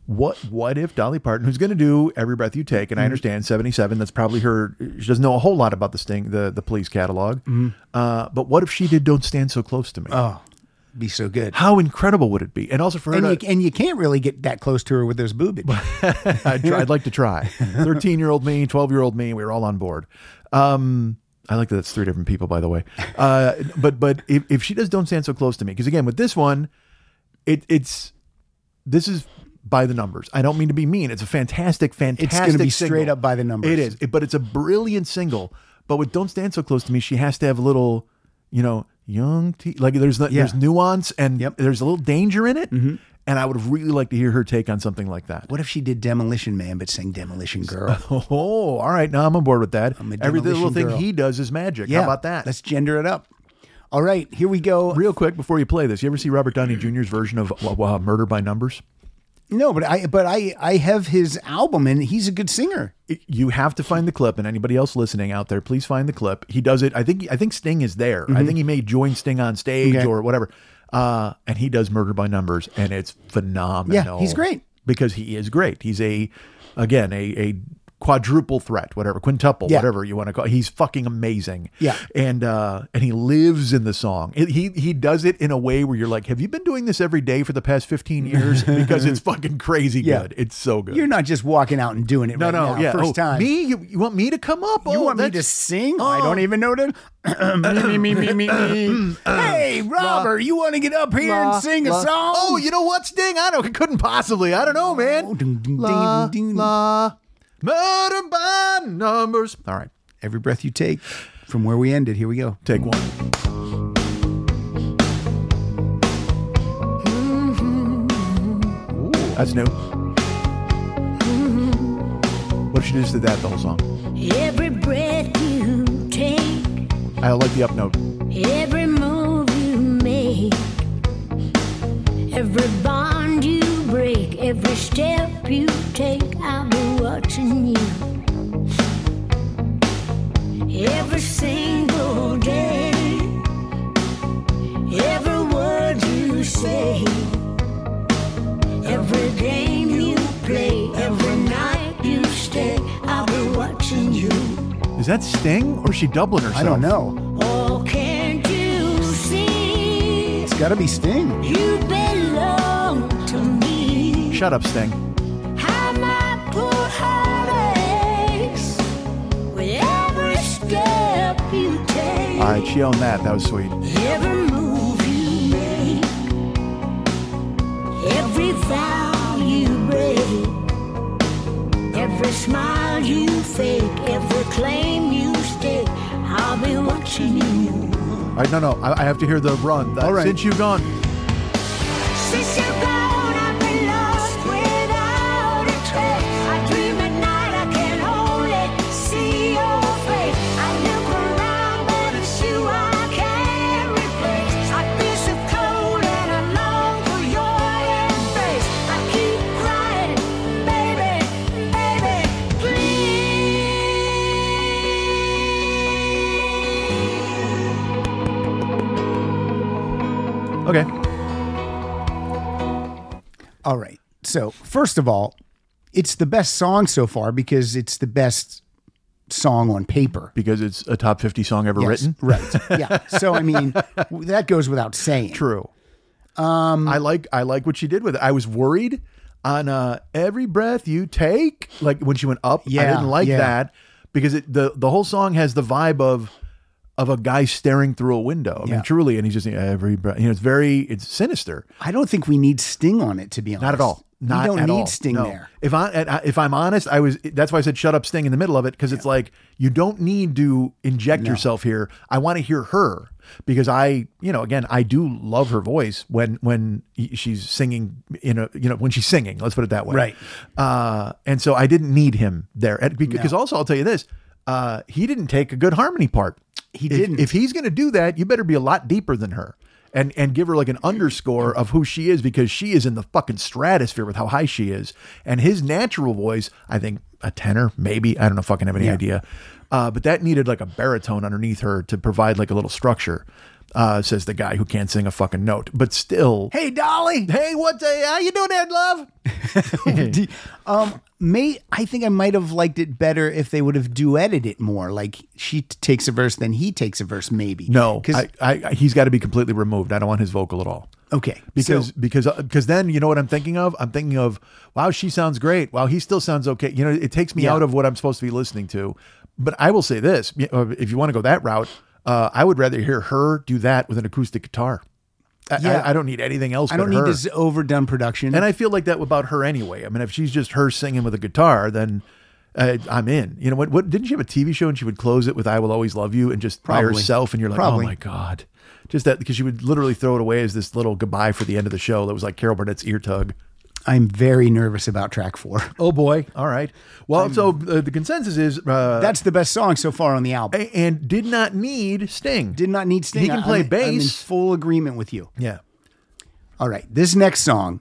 What if Dolly Parton, who's going to do Every Breath You Take, and I understand 77, that's probably her. She doesn't know a whole lot about the Sting, the Police catalog. But what if she did Don't Stand So Close to Me?
Oh, be so good.
How incredible would it be? And also for her,
And you can't really get that close to her with those boobies.
I'd like to try. 13-year-old me, 12-year-old me, we were all on board. I like that it's 3 different people, by the way. But if she does Don't Stand So Close to Me, because again, with this one, this is by the numbers. I don't mean to be mean. It's a fantastic
It's going to be
single.
straight up by the numbers.
It is, but it's a brilliant single. But with Don't Stand So Close to Me, she has to have a little, young tea. Like there's nuance and there's a little danger in it.
Mm-hmm.
And I would really like to hear her take on something like that.
What if she did Demolition Man but sang Demolition Girl?
Oh, all right. Now I'm on board with that. Every little
Demolition
thing
girl.
he does is magic.
Yeah,
How about that?
Let's gender it up. All right, here we go.
Real quick before you play this, you ever see Robert Downey Jr.'s version of Murder by Numbers?
No, but I have his album and he's a good singer.
You have to find the clip, and anybody else listening out there, please find the clip. He does it. I think Sting is there. I think he may join Sting on stage or whatever. And he does Murder by Numbers, and it's phenomenal.
Yeah, he's great.
Because he is great. He's a quadruple threat, whatever, quintuple, whatever you want to call it. He's fucking amazing.
Yeah.
And he lives in the song. He does it in a way where you're like, have you been doing this every day for the past 15 years? Because it's fucking crazy good. It's so good.
You're not just walking out and doing it now. First time.
Me? You want me to come up?
You want me to sing? I don't even know that. me. Hey, Robert, you want to get up here and sing a song?
Oh, you know what, Sting? I couldn't possibly. I don't know, man. Murder by Numbers. All right.
Every Breath You Take. From where we ended, here we go.
Take one. Ooh, that's new. What if she just did that the whole song?
Every breath you take,
I like the up note.
every move you make, every bond you break, every step you take, I'll be watching you. Every single day, every word you say, every game you play, every night you stay, I'll be watching you.
Is that Sting or is she doubling herself?
I don't know.
Oh, can't you see?
It's got to be Sting.
You belong to me.
Shut up, Sting.
How my poor heart aches with every step you take.
All right, she owned that. That was sweet.
Every move you make, every vow you break, every smile you fake, every claim you stake, I'll be watching you.
All right, no. I have to hear the run.
All right.
Since you've gone.
Since you're gone, I've been lost without a trace. I dream at night, I can only see your face. I look around, but it's you I can't replace. I feel so cold and I long for your embrace. I keep crying, baby, please.
Okay.
All right. So, first of all, it's the best song so far because it's the best song on paper.
Because it's a top 50 song ever written?
Right. Yeah. So, I mean, that goes without saying.
True. I like what she did with it. I was worried on Every Breath You Take, like when she went up. I didn't like that because the whole song has the vibe of a guy staring through a window. I mean, truly, and he's just every breath. It's sinister.
I don't think we need Sting on it, to be honest.
Not at all. Not
we don't
at
need
all.
Sting
No.
there.
If I'm honest, that's why I said shut up, Sting in the middle of it, because it's like you don't need to inject yourself here. I want to hear her because I do love her voice when she's singing when she's singing. Let's put it that way.
Right.
And so I didn't need him there because also I'll tell you this. He didn't take a good harmony part.
He didn't.
If he's going to do that, you better be a lot deeper than her. And give her like an underscore of who she is because she is in the fucking stratosphere with how high she is. And his natural voice, I think a tenor, maybe. I don't know fucking have any idea. But that needed like a baritone underneath her to provide like a little structure. says the guy who can't sing a fucking note. But still,
Hey, Dolly.
hey, how you doing there, love?
I think I might have liked it better if they would have duetted it more. Like she takes a verse, then he takes a verse, maybe.
No,
because
he's got to be completely removed. I don't want his vocal at all.
okay,
Because then you know what I'm thinking of? I'm thinking of, wow, she sounds great. Wow, he still sounds okay. You know, it takes me out of what I'm supposed to be listening to. But I will say this: if you want to go that route, I would rather hear her do that with an acoustic guitar. I don't need anything else.
I don't need this overdone production.
And I feel like that about her anyway. I mean, if she's just her singing with a guitar, then I'm in. You know what? Didn't she have a TV show and she would close it with "I Will Always Love You" and just by herself? And you're like, oh my God. Just that, because she would literally throw it away as this little goodbye for the end of the show. That was like Carol Burnett's ear tug.
I'm very nervous about track 4.
Oh boy. All right. Well, so the consensus is
that's the best song so far on the album.
And did not need Sting.
Did not need Sting.
He can play bass.
I'm in full agreement with you.
Yeah.
All right. This next song.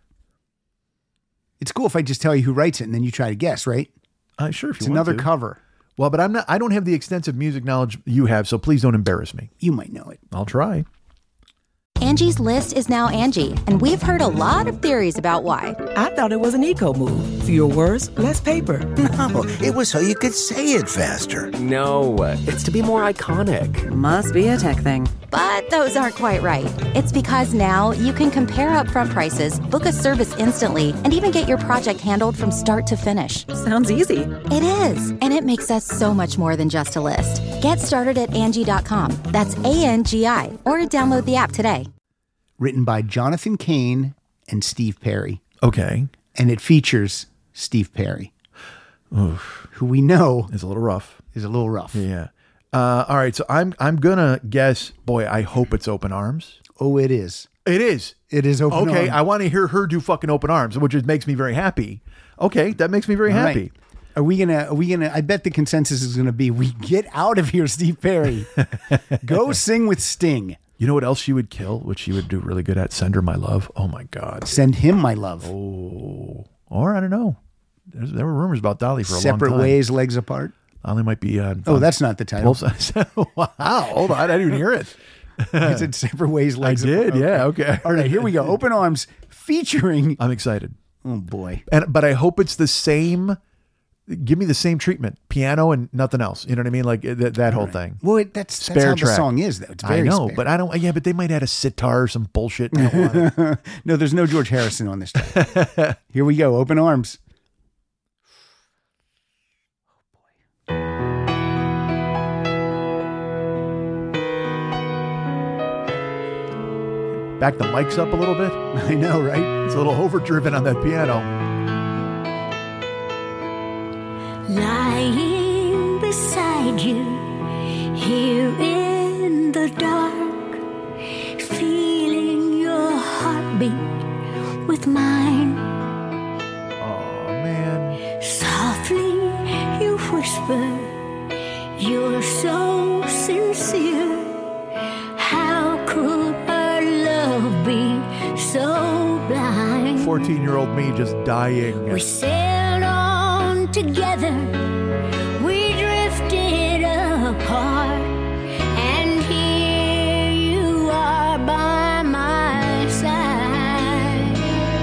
It's cool if I just tell you who writes it and then you try to guess, right?
Sure. If
It's
you want
another
to.
cover.
Well, but I don't have the extensive music knowledge you have, so please don't embarrass me.
You might know it.
I'll try.
Angie's List is now Angie, and we've heard a lot of theories about why.
I thought it was an eco move. Fewer words, less paper.
No, it was so you could say it faster.
No, it's to be more iconic.
Must be a tech thing. But those aren't quite right. It's because now you can compare upfront prices, book a service instantly, and even get your project handled from start to finish.
Sounds easy.
It is, and it makes us so much more than just a list. Get started at Angie.com. That's ANGI, or download the app today.
Written by Jonathan Cain and Steve Perry.
Okay.
And it features Steve Perry,
Oof.
who we know
is a little rough.
Yeah.
All right. So I'm gonna guess. Boy, I hope it's Open Arms.
Oh, it is.
It is.
It is Open Arms.
Okay. I want to hear her do fucking Open Arms, which makes me very happy. Okay, that makes me very happy.
Right. Are we gonna? I bet the consensus is gonna be: we get out of here, Steve Perry. Go sing with Sting.
You know what else she would kill, which she would do really good at? Send Her My Love. Oh, my God.
Send Him My Love.
Oh. Or I don't know. There were rumors about Dolly for a long time.
Separate Ways, Legs Apart.
Dolly might be on.
Oh, that's not the title.
Wow. Hold on. I didn't even hear it.
You said Separate Ways, Legs Apart.
I did. Yeah. Okay.
All right. Here we go. Open Arms featuring.
I'm excited.
Oh, boy.
But I hope it's the same. Give me the same treatment, piano and nothing else. You know what I mean? Like that whole thing.
Well, that's how the song is, though. It's very
I know,
spare.
but I don't. Yeah, but they might add a sitar or some bullshit. I don't want it.
No, there's no George Harrison on this track. Here we go. Open Arms.
Back the mics up a little bit.
I know, right?
It's a little overdriven on that piano.
Lying beside you here in the dark, feeling your heartbeat with mine.
Oh, man.
Softly you whisper, you're so sincere. How could our love be so blind?
14-year-old me just dying.
We sailed on together, we drifted apart, and here you are by my side.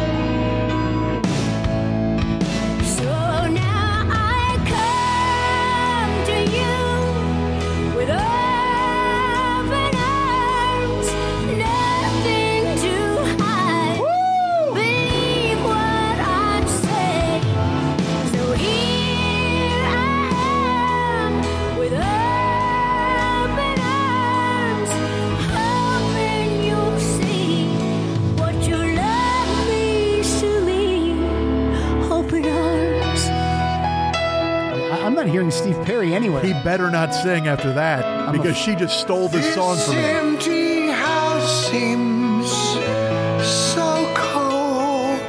So now I come to you with open arms, nothing to hide. Believe what I say. So here I am with open arms, hoping you'll see what your love means to me. Open arms.
I'm not hearing Steve Perry anywhere.
He better not sing after that because she just stole this song from me.
Empty house seems so cold.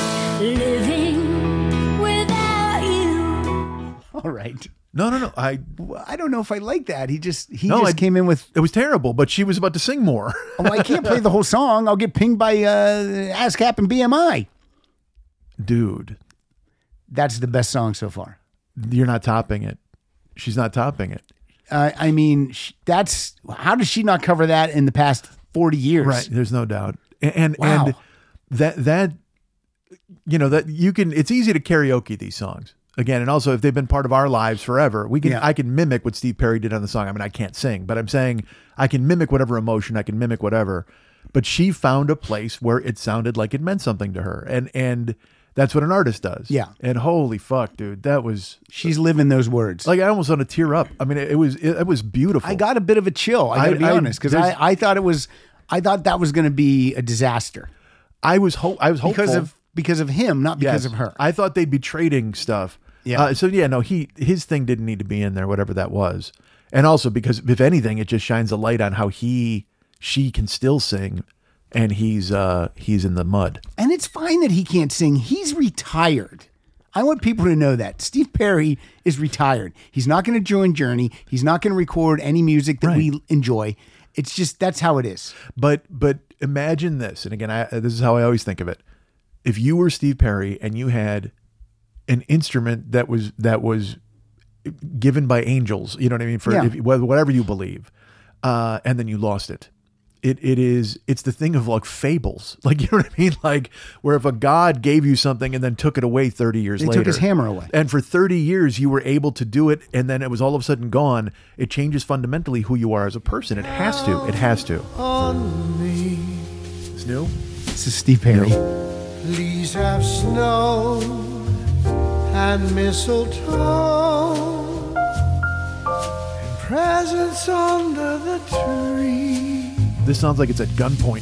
Living without you.
All right.
No.
I don't know if I like that. He just
I
came in with.
It was terrible, but she was about to sing more.
Oh, I can't play the whole song. I'll get pinged by ASCAP and BMI.
Dude,
That's the best song so far.
you're not topping it. She's not topping it.
I mean, that's how does she not cover that in the past 40 years?
Right. There's no doubt. And
Wow.
and that you know, that you can, it's easy to karaoke these songs again. And also if they've been part of our lives forever, I can mimic what Steve Perry did on the song. I mean, I can't sing, but I'm saying I can mimic whatever emotion, I can mimic whatever, but she found a place where it sounded like it meant something to her. And that's what an artist does.
Yeah.
And holy fuck, dude,
she's living those words.
Like I almost want to tear up. I mean, it was beautiful.
I got a bit of a chill. I got to be honest, because I thought that was going to be a disaster.
I was hopeful
because of him, not because of her.
I thought they'd be trading stuff.
Yeah.
His thing didn't need to be in there, whatever that was. And also because if anything, it just shines a light on how she can still sing, and he's in the mud.
And it's fine that he can't sing. He's retired. I want people to know that Steve Perry is retired. He's not going to join Journey. He's not going to record any music that we enjoy. It's just, that's how it is.
But imagine this. And again, this is how I always think of it. If you were Steve Perry and you had an instrument that was given by angels, you know what I mean? Whatever you believe, and then you lost it. It's the thing of like fables. Like, you know what I mean? Like where if a god gave you something and then took it away 30 years later.
They took his hammer away.
And for 30 years you were able to do it, and then it was all of a sudden gone. It changes fundamentally who you are as a person. It has to. It has to.
On me,
It's new.
This is Steve Perry.
please have snow and mistletoe and presents under the tree.
This sounds like it's at gunpoint.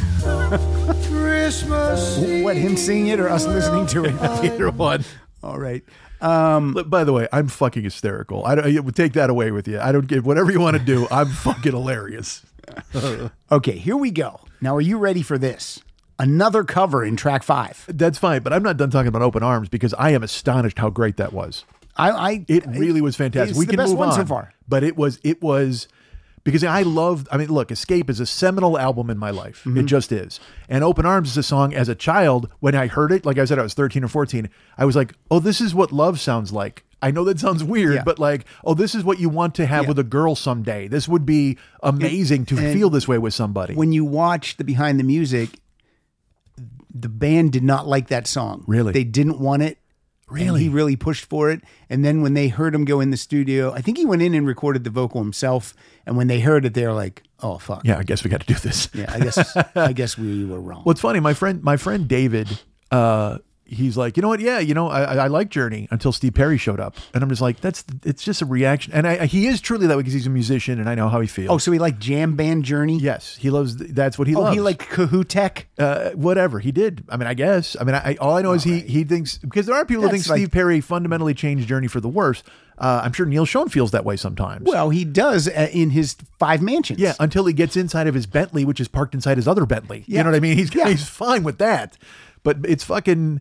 Christmas Eve.
What, him singing it or us listening to it?
Either one.
All right.
By the way, I'm fucking hysterical. I would take that away with you. I don't give whatever you want to do. I'm fucking hilarious.
Okay, here we go. Now, are you ready for this? Another cover in track 5.
That's fine, but I'm not done talking about Open Arms because I am astonished how great that was. It really was fantastic.
It's
We
the
can
best
move
one
on
so far.
But it was because look, Escape is a seminal album in my life.
Mm-hmm.
It just is. And Open Arms is a song as a child, when I heard it, like I said, I was 13 or 14, I was like, oh, this is what love sounds like. I know that sounds weird, but like, oh, this is what you want to have with a girl someday. This would be amazing to feel this way with somebody.
When you watch the behind the music, the band did not like that song.
Really?
They didn't want it.
Really?
And he really pushed for it. And then when they heard him go in the studio, I think he went in and recorded the vocal himself. And when they heard it, they're like, oh, fuck.
Yeah, I guess we got to do this.
Yeah, I guess we were wrong.
Well, it's funny. My friend David, he's like, you know what? Yeah, I like Journey until Steve Perry showed up, and I'm just like, it's just a reaction. And he is truly that way because he's a musician, and I know how he feels.
Oh, so he liked jam band Journey?
Yes, he loves. That's what he loves.
Oh, he liked Kahootek?
Whatever he did. I mean, I guess. I mean, all I know is he thinks, because there are people who think Steve Perry fundamentally changed Journey for the worse. I'm sure Neil Schon feels that way sometimes.
Well, he does in his 5 mansions.
Yeah, until he gets inside of his Bentley, which is parked inside his other Bentley.
Yeah.
You know what I mean? He's fine with that. But it's fucking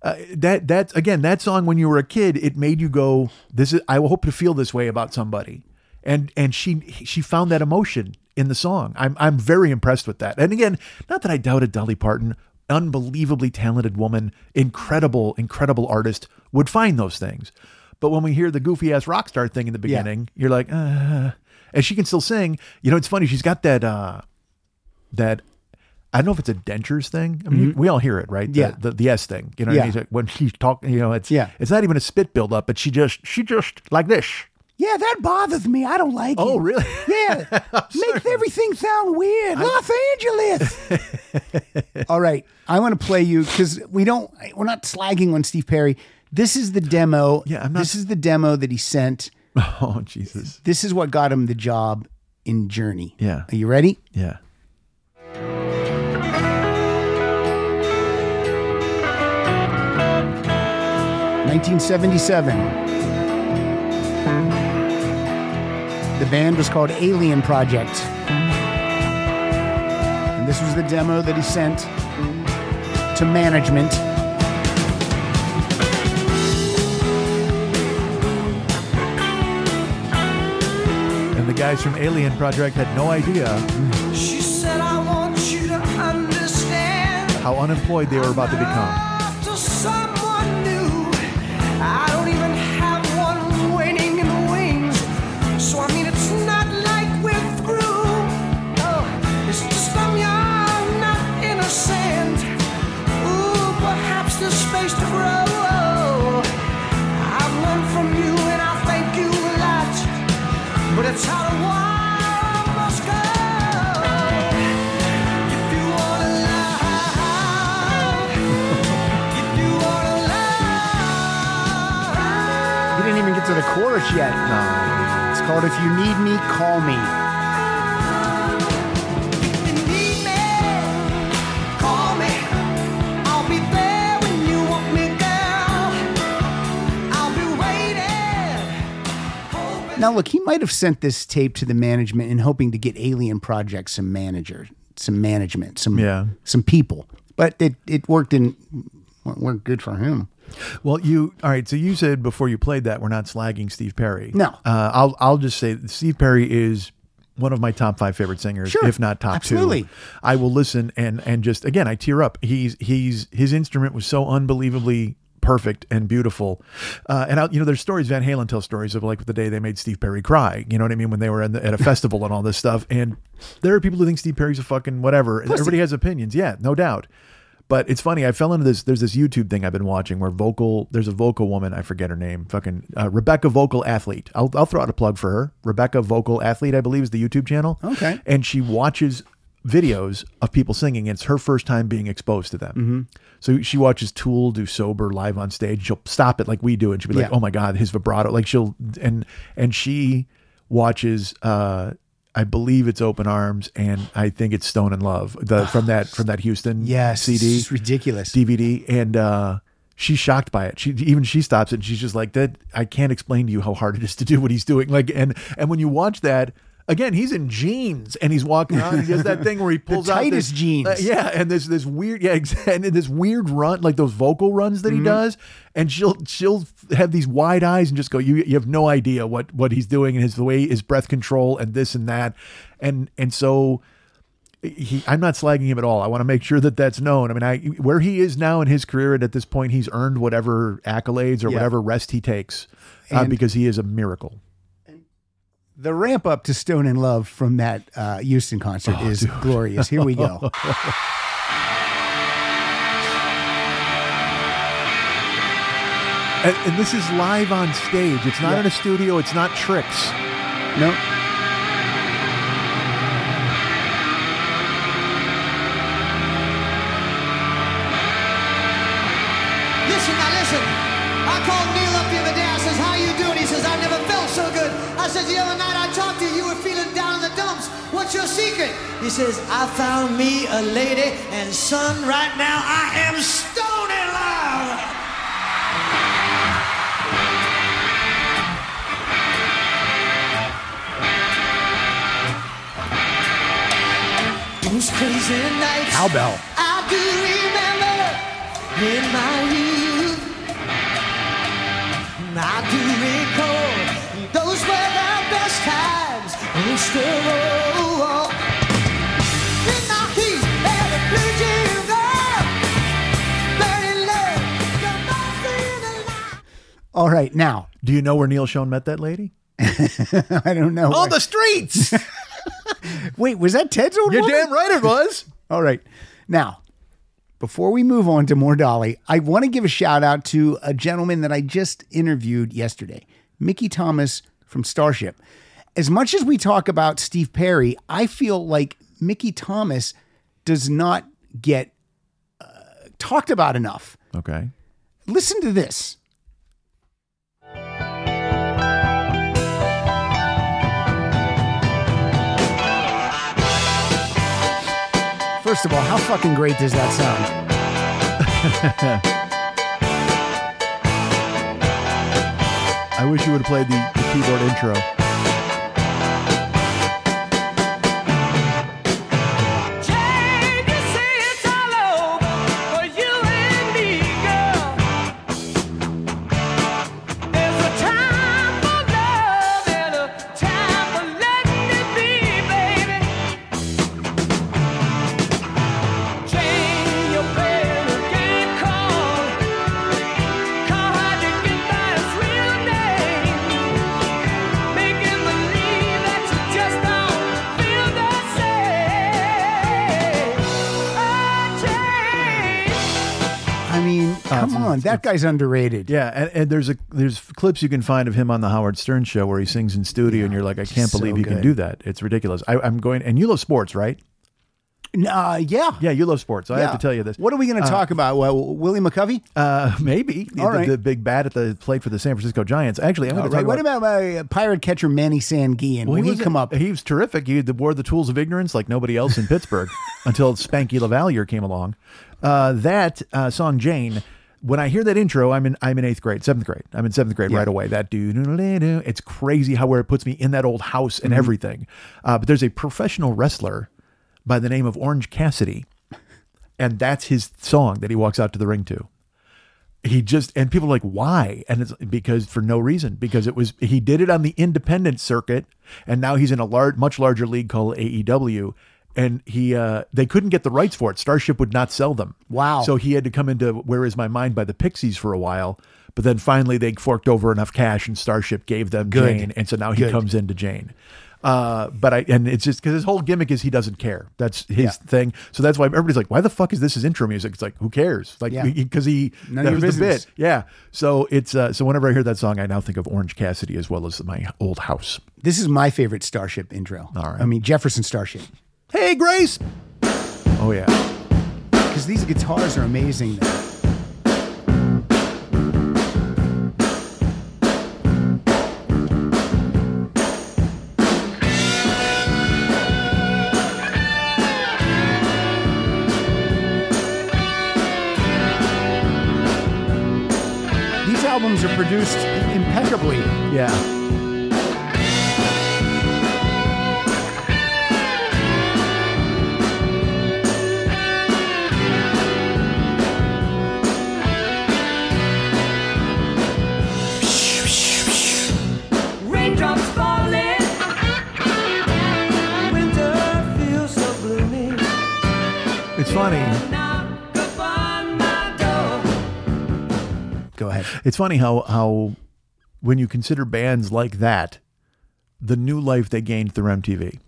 that song when you were a kid, it made you go, I hope to feel this way about somebody. And she found that emotion in the song. I'm very impressed with that. And again, not that I doubted Dolly Parton, unbelievably talented woman, incredible artist, would find those things. But when we hear the goofy ass rock star thing in the beginning, you're like, and she can still sing. You know, it's funny. She's got that I don't know if it's a dentures thing. I mean, we all hear it, right?
Yeah.
The S thing. You know what I mean? When she's talking, it's not even a spit buildup, but she just like this.
Yeah, that bothers me. I don't like it.
Oh, really?
Yeah. Makes everything sound weird. Los Angeles. All right. I want to play you because we're not slagging on Steve Perry. This is the demo.
Yeah,
this is the demo that he sent.
Oh, Jesus.
This is what got him the job in Journey.
Yeah.
Are you ready?
Yeah.
(1977). The band was called Alien Project. And this was the demo that he sent to management.
And the guys from Alien Project had no idea
She said, I want you to understand.
how unemployed they were about to become.
After someone new, I don't even have one waiting in the wings. So I mean, it's
You didn't even get to the chorus yet.
No.
It's called If You Need Me, Call Me.
Call me. I'll be there when you want me, girl. I'll be waiting.
Now, look, he might have sent this tape to the management in hoping to get Alien Project some management, some people. But it worked weren't good for him.
Well, all right. So you said before you played that we're not slagging Steve Perry.
No.
I'll just say that Steve Perry is one of my top 5 favorite singers,
Sure.
if not top
Absolutely.
2. I will listen and just again I tear up. His instrument was so unbelievably perfect and beautiful. And there's stories, Van Halen tells stories of like the day they made Steve Perry cry, you know what I mean? When they were at a festival and all this stuff. And there are people who think Steve Perry's a fucking whatever. And everybody has opinions. Yeah, no doubt. But it's funny. I fell into this. There's this YouTube thing I've been watching where there's a vocal woman. I forget her name. Rebecca Vocal Athlete. I'll throw out a plug for her. Rebecca Vocal Athlete, I believe, is the YouTube channel.
Okay.
And she watches videos of people singing. It's her first time being exposed to them.
Mm-hmm.
So she watches Tool do Sober live on stage. She'll stop it like we do, and she'll be like, "Oh my God, his vibrato!" Like and she watches. I believe it's Open Arms, and I think it's Stone in Love from that Houston CD.
It's ridiculous
DVD, and she's shocked by it. She stops it, and she's just like, "That I can't explain to you how hard it is to do what he's doing." Like, and when you watch that. Again, he's in jeans and he's walking around and he does that thing where he pulls
the
out
tightest jeans.
And this weird, and this weird run, like those vocal runs that he does. And she'll have these wide eyes and just go, you have no idea what he's doing and his breath control and this and that. And so I'm not slagging him at all. I want to make sure that that's known. I mean, where he is now in his career, and at this point, he's earned whatever accolades or whatever rest he takes because he is a miracle.
The ramp up to Stone in Love from that Houston concert is glorious. Here we go.
And this is live on stage. It's not in a studio. It's not tricks.
No.
Listen. I called Neil up the other day. I says, "How you doing?" He says, "I never felt so good." I said, "The other night I talked to you, you were feeling down in the dumps. What's your secret?" He says, "I found me a lady, and son, right now I am stone in love." Those crazy nights
Cowbell.
I do remember in my youth. I do recall those were the best times. Most of all, in my heat and a blue jean girl, burning love, come on through the line.
All right, now.
Do you know where Neil Schon met that lady?
I don't know.
On the streets.
Wait, was that Ted's old
You're
woman?
damn right it was.
All right. Now, before we move on to more Dolly, I want to give a shout out to a gentleman that I just interviewed yesterday, Mickey Thomas from Starship. As much as we talk about Steve Perry, I feel like Mickey Thomas does not get talked about enough.
Okay.
Listen to this. First of all, how fucking great does that sound?
I wish you would have played the keyboard intro.
Come on, that guy's underrated.
Yeah, and there's clips you can find of him on the Howard Stern show where he sings in studio, and you're like, I can't believe he can do that. It's ridiculous. I'm going, and you love sports, right?
Yeah.
Yeah, you love sports, so I have
Yeah.
to tell you this.
What are we going to talk about? Well, Willie McCovey?
Maybe.
All right.
The big bat at the plate for the San Francisco Giants. Actually, I'm going to talk
What
about...
about Pirate catcher Manny Sanguillen? Will he come up?
He was terrific. He wore the tools of ignorance like nobody else in Pittsburgh until Spanky LaValliere came along. That song, Jane... When I hear that intro, I'm in 7th grade. I'm in 7th grade right away. That do, it's crazy where it puts me in that old house and everything. But there's a professional wrestler by the name of Orange Cassidy, and that's his song that he walks out to the ring to. And people are like, why? And it's because for no reason, because he did it on the independent circuit, and now he's in a much larger league called AEW. And they couldn't get the rights for it. Starship would not sell them.
Wow.
So he had to come into Where Is My Mind by the Pixies for a while. But then finally they forked over enough cash and Starship gave them Jane. And so now he comes into Jane. And it's just because his whole gimmick is he doesn't care. That's his thing. So that's why everybody's like, why the fuck is this his intro music? It's like, who cares? Like, because
None of your business.
the bit. Yeah. So it's, so whenever I hear that song, I now think of Orange Cassidy as well as my old house.
This is my favorite Starship intro.
All right.
I mean, Jefferson Starship.
Hey, Grace. Oh, yeah.
Because these guitars are amazing. These albums are produced impeccably.
Yeah.
Raindrops falling, winter feels so gloomy.
It's funny.
Knock upon my door.
Go ahead.
It's funny how when you consider bands like that, the new life they gained through MTV.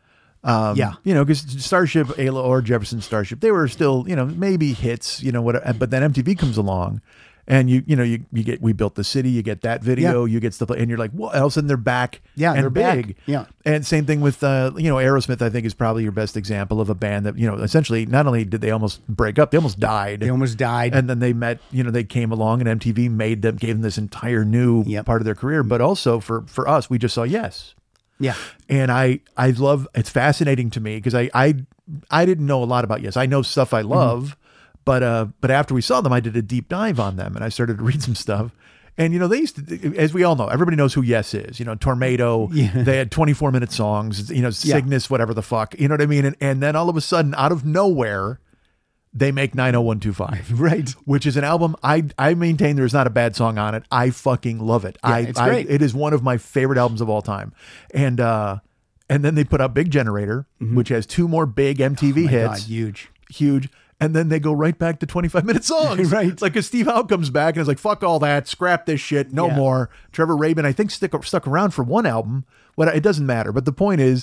Because Starship, Ayla, or Jefferson Starship, they were still, maybe hits, whatever. But then MTV comes along, and we built the city. You get that video, you get stuff, and you're like, well, all of a sudden they're back.
Yeah,
and
they're
big.
back. Yeah,
and same thing with Aerosmith. I think is probably your best example of a band that essentially not only did they almost break up, they almost died. And then they met. They came along, and MTV gave them this entire new part of their career. But also for us, we just saw Yes.
Yeah.
And I love, it's fascinating to me because I didn't know a lot about Yes. I know stuff I love, but after we saw them, I did a deep dive on them and I started to read some stuff. And, they used to, as we all know, everybody knows who Yes is, Tornado, they had 24-minute songs, Cygnus, whatever the fuck, you know what I mean? And then all of a sudden, out of nowhere, they make 90125.
Right.
Which is an album I maintain there's not a bad song on it. I fucking love it.
Yeah, it's great.
It is one of my favorite albums of all time. And then they put out Big Generator, which has 2 more big MTV hits.
God,
huge. And then they go right back to 25-minute songs.
Right.
It's like because Steve Howe comes back and is like, fuck all that, scrap this shit, no more. Trevor Rabin, I think, stuck around for one album. It doesn't matter. But the point is,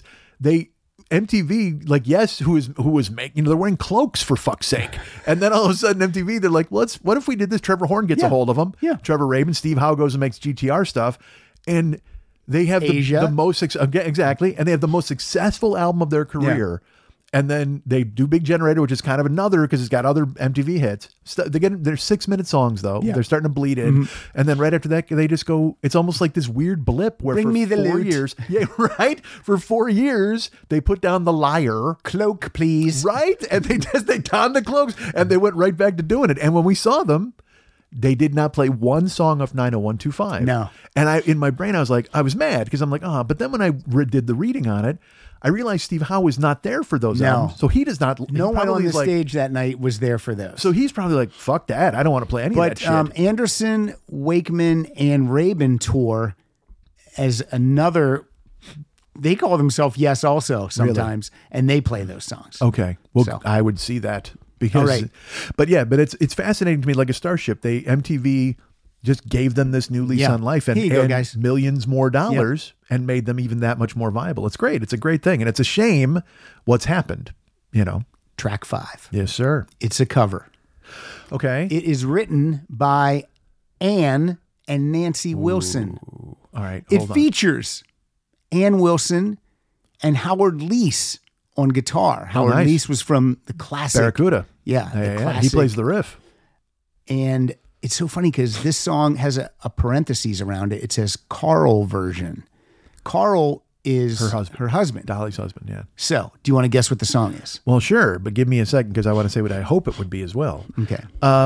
MTV, like, Yes, who was making, they're wearing cloaks for fuck's sake. And then all of a sudden MTV, they're like, what if we did this? Trevor Horn gets a hold of them.
Yeah.
Trevor Rabin, Steve Howe goes and makes GTR stuff. And they have the most, exactly. And they have the most successful album of their career. Yeah. And then they do Big Generator, which is kind of another because it's got other MTV hits. They're 6-minute songs though. Yeah. They're starting to bleed in. And then right after that, they just go, it's almost like this weird blip where
Bring
for
me the
4
loot.
years, for 4 years, they put down the Liar.
Cloak, please.
Right? And they donned the cloaks and they went right back to doing it. And when we saw them, they did not play one song off 90125.
No.
And in my brain, I was mad because I'm like, but then when I did the reading on it, I realized Steve Howe was not there for those albums. So he does not.
No one on the stage that night was there for those.
So he's probably like, fuck that. I don't want to play any of that shit.
Anderson, Wakeman, and Rabin tour as another. They call themselves Yes also sometimes, and they play those songs.
Okay. Well, I would see that. Because, but it's fascinating to me. Like a Starship, MTV just gave them this new lease on life and,
Here you go, guys.
millions more dollars and made them even that much more viable. It's great. It's a great thing. And it's a shame what's happened,
Track 5.
Yes, sir.
It's a cover.
Okay.
It is written by Ann and Nancy Wilson.
All right.
It features Ann Wilson and Howard Leese on guitar.
How
Howard
nice.
Leese was from the classic
Barracuda.
Yeah, the
Yeah. He
classic.
plays the riff.
And it's so funny because this song has a parentheses around it. It says Carl version. Carl is her husband.
Dolly's husband, yeah.
So, do you want to guess what the song is?
Well, sure, but give me a second because I want to say what I hope it would be as well.
Okay.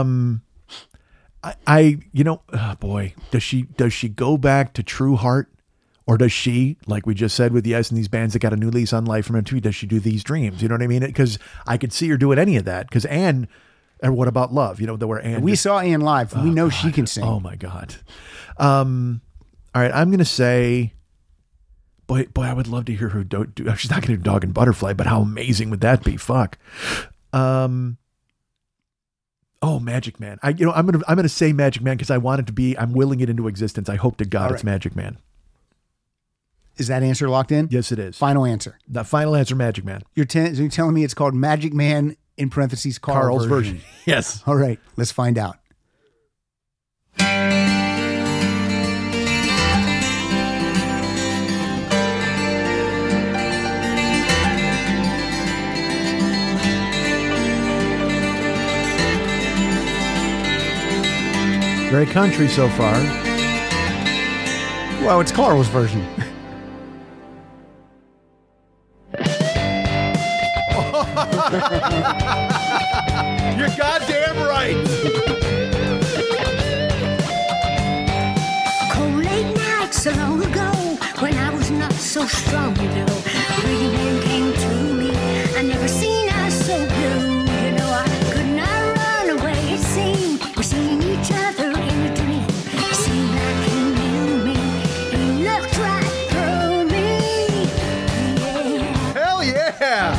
Oh boy, does she go back to True Heart, or does she, like we just said with Yes and these bands that got a new lease on life from MTV, does she do These Dreams? You know what I mean? Because I could see her doing any of that. Because Anne, and What About Love? You know, where Anne.
We saw Anne live. We know she can sing.
Oh my God. All right, I'm gonna say. Boy, I would love to hear her do. She's not going to do Dog and Butterfly, but how amazing would that be? Fuck. Oh, Magic Man. I'm gonna say Magic Man because I want it to be. I'm willing it into existence. I hope to God
All
it's
right.
Magic Man.
Is that answer locked in?
Yes, it is.
Final answer.
The final answer, Magic Man.
You're telling me it's called Magic Man in parentheses
Carl's version. Yes.
All right, let's find out.
Very country so far.
Well, it's Carl's version.
You're goddamn right.
Cold late nights so long ago, when I was not so strong, you know. Pretty man came to me. I never seen us so blue. You know, I could not run away. It seemed we seen each other in a dream. It seemed like he knew me. He looked right through me. Yeah.
Hell yeah.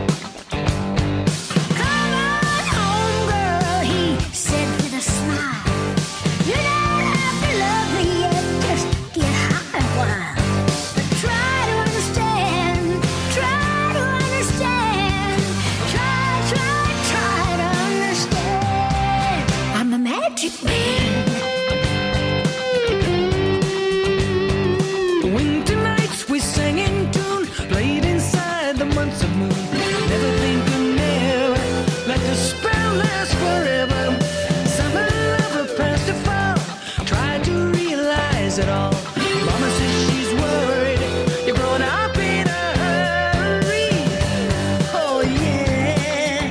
Come on home, girl, he said with a smile. You don't have to love me yet, just get high and wild. But try to understand, try to understand. Try to understand. I'm a magic man.
Winter nights we sang in tune, played inside the months of moon. Never think of never, let the spell last forever. Summer lover past the fall, tried to realize it all. Mama says she's worried, you're growing up in a hurry. Oh yeah.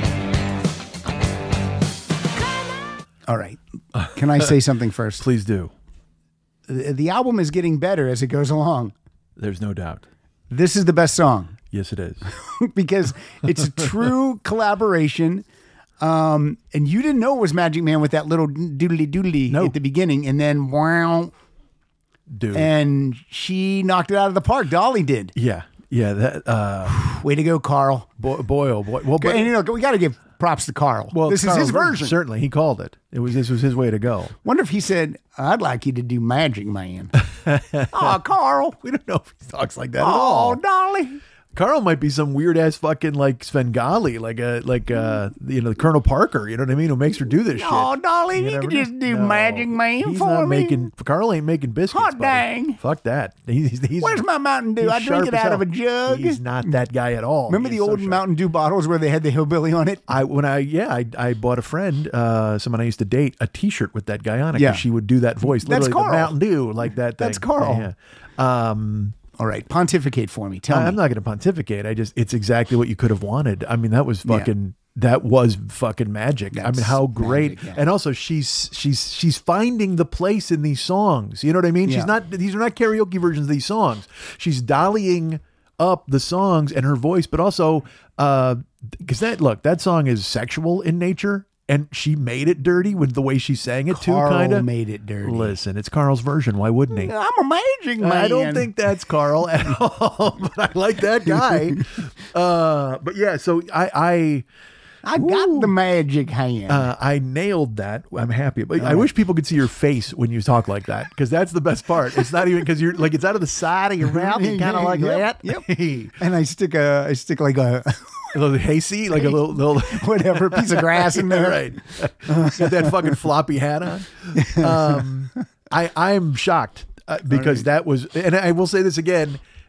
All right. Can I say something first?
Please do.
The album is getting better as it goes along.
There's no doubt.
This is the best song
Yes, it is.
because it's a true collaboration. And you didn't know it was Magic Man with that little doodly doodly at the beginning, and then wow,
Dude.
and she knocked it out of the park. Dolly did.
Yeah. That.
Way to go, Carl.
Oh boy. Well, but,
And you know, we got to give props to Carl.
well,
this is
Carl's
his version.
Certainly, he called it. This was his way to go.
Wonder if he said, "I'd like you to do Magic Man." Oh, Carl.
We don't know if he talks like that at
Oh,
all.
Dolly.
Carl might be some weird ass fucking like Svengali, Colonel Parker. You know what I mean? Who makes her do this shit?
Oh, Dolly, you
never
can
know.
just do
No,
Magic Man
He's
for
not
me.
making. Carl ain't making biscuits.
Hot
buddy.
dang.
Fuck that. He's
Where's my Mountain Dew?
he's
I drink
sharp
it
as
out of a
hell.
jug.
He's not that guy at all.
Remember
He
the
is so
old
sharp.
Mountain Dew bottles where they had the hillbilly on it?
I bought a friend, someone I used to date, a T-shirt with that guy on it.
Yeah.
'Cause she would do that voice.
That's
Literally,
Carl.
the Mountain Dew, like that thing.
That's Carl.
Yeah.
All right, pontificate for me. Tell
I'm
me.
not going to pontificate. It's exactly what you could have wanted. I mean, that was fucking magic. I mean, how great.
magic, yeah.
And also she's finding the place in these songs. You know what I mean?
Yeah.
These are not karaoke versions of these songs. She's dollying up the songs and her voice, but also, cause that song is sexual in nature. And she made it dirty with the way she sang it too,
Carl
kind of.
made it dirty.
Listen, it's Carl's version. Why wouldn't he?
I'm a Magic Man.
I don't think that's Carl at all, but I like that guy. But yeah, so I
got the magic hand.
I nailed that. I'm happy. But I wish people could see your face when you talk like that, because that's the best part. It's not even because you're like, it's out of the side of your mouth, and kind of like that.
Yep. And I stick like a
little hayseed, like a little
whatever piece of grass in there.
Right. Got that fucking floppy hat on. I'm shocked because that was, and I will say this again.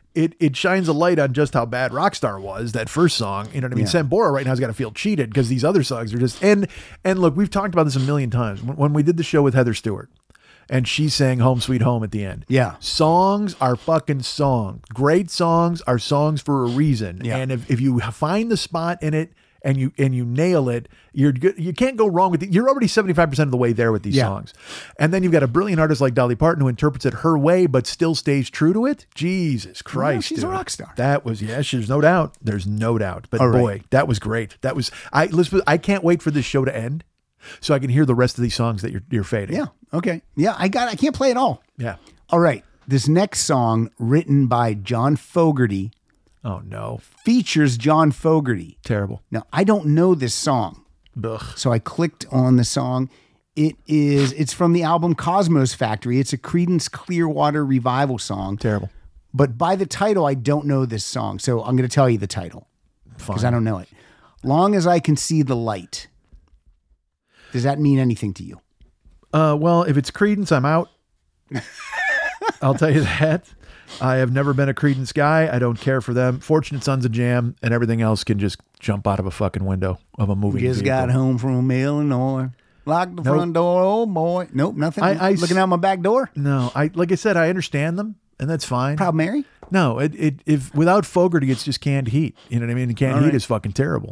it shines a light on just how bad Rockstar was, that first song. You know what I mean?
Yeah.
Sambora right now has got to feel cheated because these other songs are just, and look, we've talked about this a million times. When we did the show with Heather Stewart and she sang Home Sweet Home at the end.
Yeah.
Songs are fucking songs. Great songs are songs for a reason.
Yeah.
And if you find the spot in it and you nail it, you're good. You can't go wrong with it. You're already 75% of the way there with these songs. And then you've got a brilliant artist like Dolly Parton who interprets it her way, but still stays true to it. Jesus Christ.
she's a
dude.
rock star.
That was, yes, there's no doubt. There's no doubt. But
All right.
boy, that was great. That was, Elizabeth, I can't wait for this show to end so I can hear the rest of these songs that you're fading.
Yeah. Okay. Yeah, I can't play it all.
Yeah.
All right. This next song, written by John Fogerty,
Oh no.
features John Fogerty.
Terrible.
Now, I don't know this song.
Ugh.
So I clicked on the song. It's from the album Cosmos Factory. It's a Creedence Clearwater Revival song.
Terrible.
But by the title, I don't know this song. So I'm going to tell you the title because I don't know it. Long as I Can See the Light. Does that mean anything to you?
Well, if it's Creedence, I'm out. I'll tell you that. I have never been a Creedence guy. I don't care for them. Fortunate Sons of Jam and everything else can just jump out of a fucking window of a moving
Just
vehicle.
got home from Illinois. Locked the
Nope.
front door. Oh boy. Nope, nothing.
I
Looking out my back door.
No, like I said, I understand them, and that's fine.
Proud Mary?
No, if without Fogerty, it's just canned heat. You know what I mean? And canned
All
heat
right.
is fucking terrible.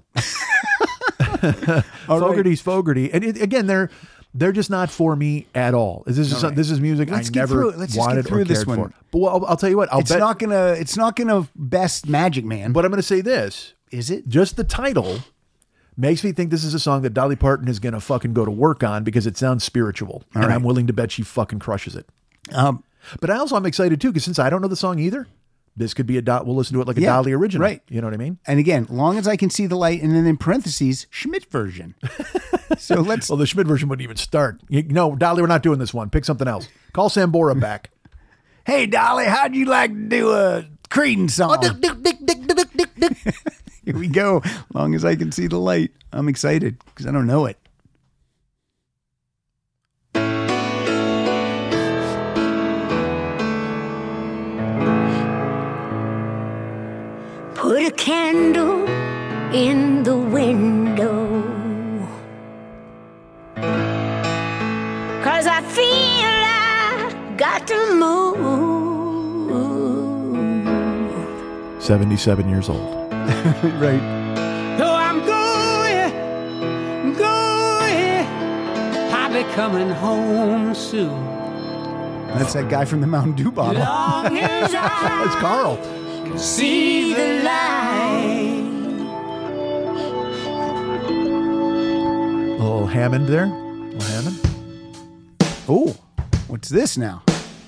All right.
Fogerty's Fogerty, and again, they're just not for me at all. This is
All right.
this is music
Let's
I
get
never
through it. Let's just
wanted
get through
or
this
cared
one.
for. But I'll tell you what,
It's not gonna best Magic Man.
But I'm going to say this:
is it
just the title makes me think this is a song that Dolly Parton is going to fucking go to work on because it sounds spiritual, and
right.
I'm willing to bet she fucking crushes it. But I'm excited too because since I don't know the song either, this could be we'll listen to it like a
Yeah,
Dolly original,
right.
You know what I mean?
And again, long as I can see the light, and then in parentheses, Schmidt version. So let's.
Well, the Schmidt version wouldn't even start. No, Dolly, we're not doing this one. Pick something else. Call Sambora back.
Hey, Dolly, how'd you like to do a Creedence song? Here we go. Long as I can see the light. I'm excited because I don't know it.
Put a candle in the window, 'cause I feel I got to move.
77 years old.
Right.
No, I'm going. I'll be coming home soon.
That's that guy from the Mountain Dew bottle.
Long as I
It's Carl.
see the light.
A little Hammond there. A little Hammond.
Oh, what's this now?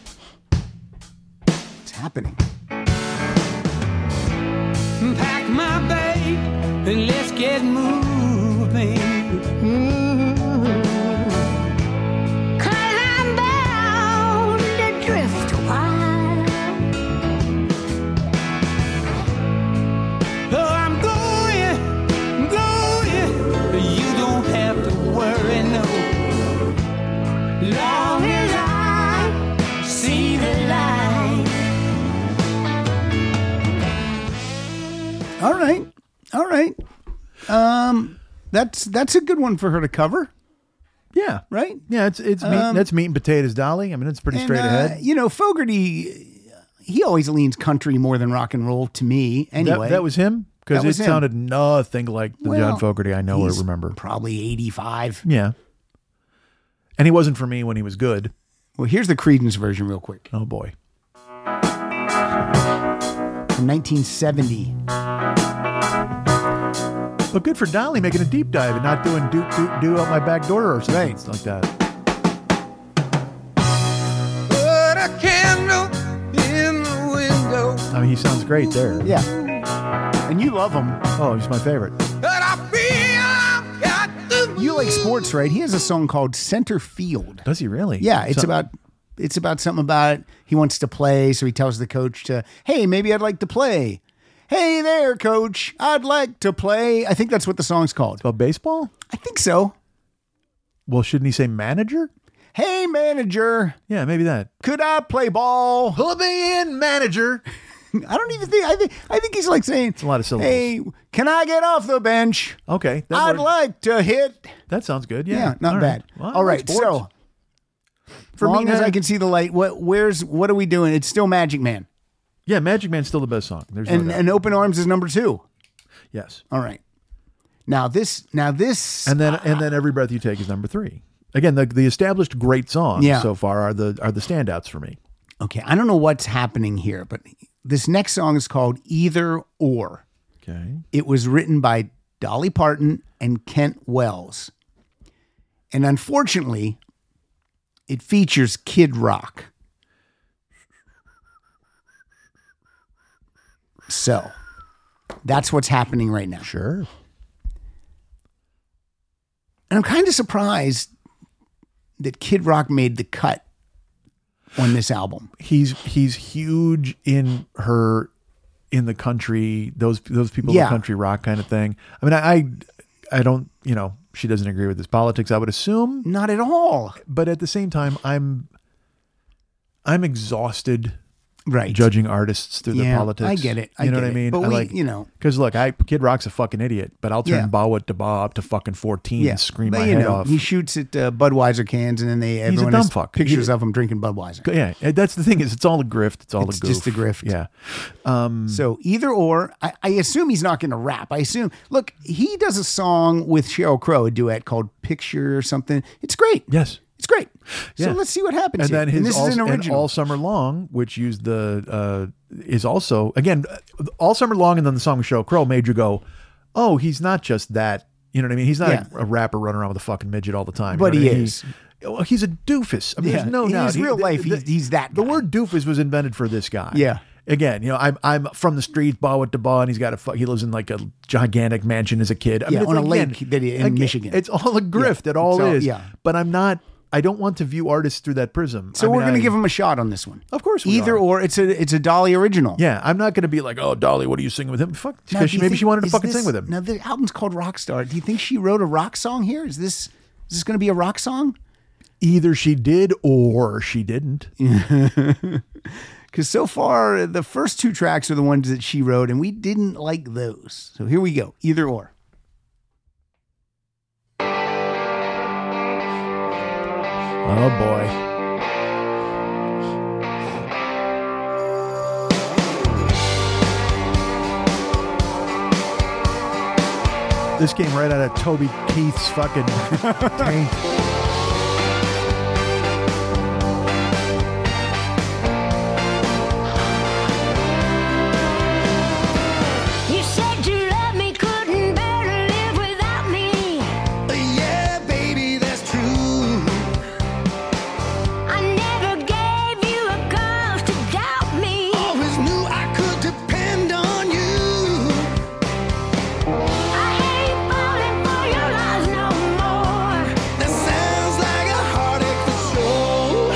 What's happening?
Pack my bag and let's get moving.
'Cause I'm bound to drift a while.
Oh, I'm going. You don't have to worry, no. Long as I see the light.
All right. That's a good one for her to cover.
Yeah.
Right?
Yeah, it's meat, that's meat and potatoes, Dolly. I mean, it's pretty straight ahead.
You know, Fogerty, he always leans country more than rock and roll to me. Anyway,
That was him? Because
That
it
was him.
sounded nothing like the
Well,
John Fogerty I know or
he's
remember.
Probably 85.
Yeah. And he wasn't for me when he was good.
Well, here's the Creedence version real quick.
Oh, boy.
From 1970.
But good for Dolly making a deep dive and not doing do out my back door or something like that.
Put a candle in the window.
I mean, he sounds great there.
Yeah. And you love him.
Oh, he's my favorite.
But I feel I've got to
You like sports, right? He has a song called Center Field.
Does he really?
Yeah, it's
So-
about something about he wants to play, so he tells the coach to, hey, maybe I'd like to play. Hey there, coach, I'd like to play. I think that's what the song's called.
About baseball?
I think so.
Well, shouldn't he say manager?
Hey, manager,
Yeah, maybe that.
could I play ball?
Pull me in, manager.
I don't even think. I think he's like saying,
It's a lot of syllables.
"Hey, can I get off the bench?
Okay. that
I'd
works.
like to hit."
That sounds good. Yeah.
Yeah, not
All
bad.
right. Well,
All right,
sports.
so for
Long
long as I
head.
can see the light, what are we doing? It's still Magic Man,
Yeah, Magic Man's still the best song. There's no
and
doubt.
and Open Arms is number 2.
Yes.
All right, now this,
And then Every Breath You Take is number 3. Again, the established great songs
Yeah.
so far are the standouts for me.
okay. I don't know what's happening here, but this next song is called Either Or.
Okay.
It was written by Dolly Parton and Kent Wells. And unfortunately, it features Kid Rock. So, that's what's happening right now.
Sure.
And I'm kind of surprised that Kid Rock made the cut on this album.
He's huge in the country, those people in
Yeah.
the country rock kind of thing. I mean, I don't, she doesn't agree with his politics, I would assume.
Not at all.
But at the same time, I'm exhausted
Right.
judging artists through their
Yeah,
politics.
I get it. I
You know
get
what I
it.
mean?
But
I
we,
because look, Kid Rock's a fucking idiot, but I'll turn
Yeah.
Bawa to Ba up to fucking 14 and scream
But
my
you
head
know,
off.
he shoots at Budweiser cans, and then everyone
dumb
has
fuck.
pictures
He-
of him drinking Budweiser.
Yeah, that's the thing is it's all a grift. It's all
It's
a goof.
just a grift.
Yeah.
So Either Or, I assume he's not going to rap. I assume, look, he does a song with Sheryl Crow, a duet called Picture or something. It's great.
Yes.
It's great.
Yeah.
So let's see what happens
And
here.
then his
this is an original.
All Summer Long, which used is also, again, All Summer Long, and then the song with Sheryl Crow made you go, oh, he's not just that. You know what I mean? He's not
Yeah.
a rapper running around with a fucking midget all the time. You
But
know
he
what I mean?
is.
Well, he's a doofus. I mean,
Yeah.
there's no
In
doubt.
his real life, he's that
The
guy.
word doofus was invented for this guy.
Yeah.
Again, I'm from the streets, Bawa to Ba, and he lives in like a gigantic mansion as a kid. I
Yeah,
it's
on a
again-
lake in Michigan.
It's all a grift.
Yeah.
It all
It's all-
is.
yeah.
But I don't want to view artists through that prism.
So we're going to give him a shot on this one.
Of course we
Either
are.
Or, it's a Dolly original.
Yeah, I'm not going to be like, oh, Dolly, what are you singing with him? Fuck,
Now,
because
do you
maybe
think-
she wanted to
is
fucking
this-
sing with him.
Now, the album's called Rockstar. Do you think she wrote a rock song here? Is this going to be a rock song?
Either she did or she didn't.
Because so far, the first 2 tracks are the ones that she wrote, and we didn't like those. So here we go. Either Or.
Oh boy. This came right out of Toby Keith's fucking tank.
You said you loved me, couldn't bear to live without me.
Yeah, baby, that's true.
I never gave you a cause to doubt me.
Always knew I could depend on you.
I ain't falling for your lies no more.
That sounds like a heartache for sure.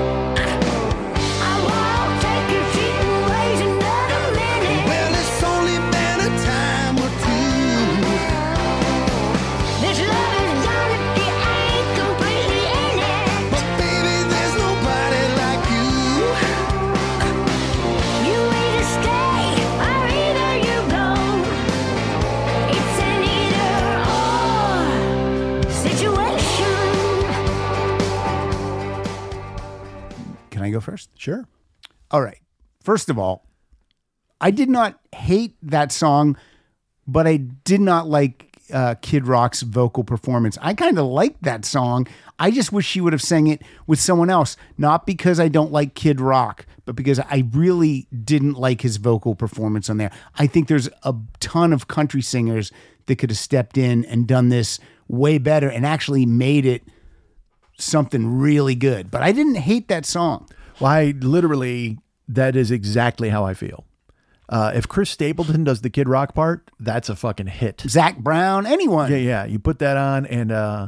I won't take your cheating ways another minute.
Well, it's only been a time or two.
This love is done if you ain't completely in it.
But baby, there's nobody like you.
You either stay or either you go. It's an either or situation.
Can I go first?
Sure.
All right. First of all, I did not hate that song, but I did not like Kid Rock's vocal performance. I kind of liked that song. I just wish she would have sang it with someone else, not because I don't like Kid Rock, but because I really didn't like his vocal performance on there. I think there's a ton of country singers that could have stepped in and done this way better and actually made it something really good. But I didn't hate that song.
Why, literally, that is exactly how I feel. If Chris Stapleton does the Kid Rock part, that's a fucking hit.
Zach Brown, anyone.
Yeah. You put that on, and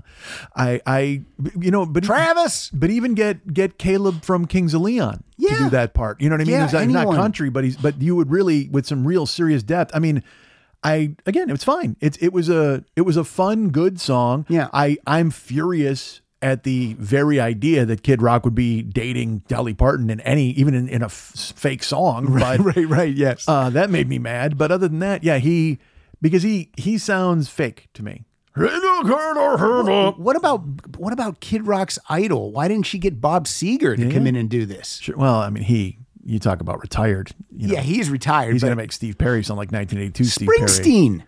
but
Travis,
but even get Caleb from Kings of Leon to
Yeah.
do that part. You know what I mean?
Yeah,
He's not
anyone.
country, but you would really, with some real serious depth. I mean, it was fine. It was a fun, good song.
Yeah.
I'm furious at the very idea that Kid Rock would be dating Dolly Parton in even in a fake song. But,
right. Yes.
That made me mad. But other than that, yeah, because he sounds fake to me.
What about Kid Rock's idol? Why didn't she get Bob Seger to come in and do this?
Sure. Well, I mean, you talk about retired.
Yeah, he's retired.
He's going to make Steve Perry sound like 1982 Steve
Springsteen.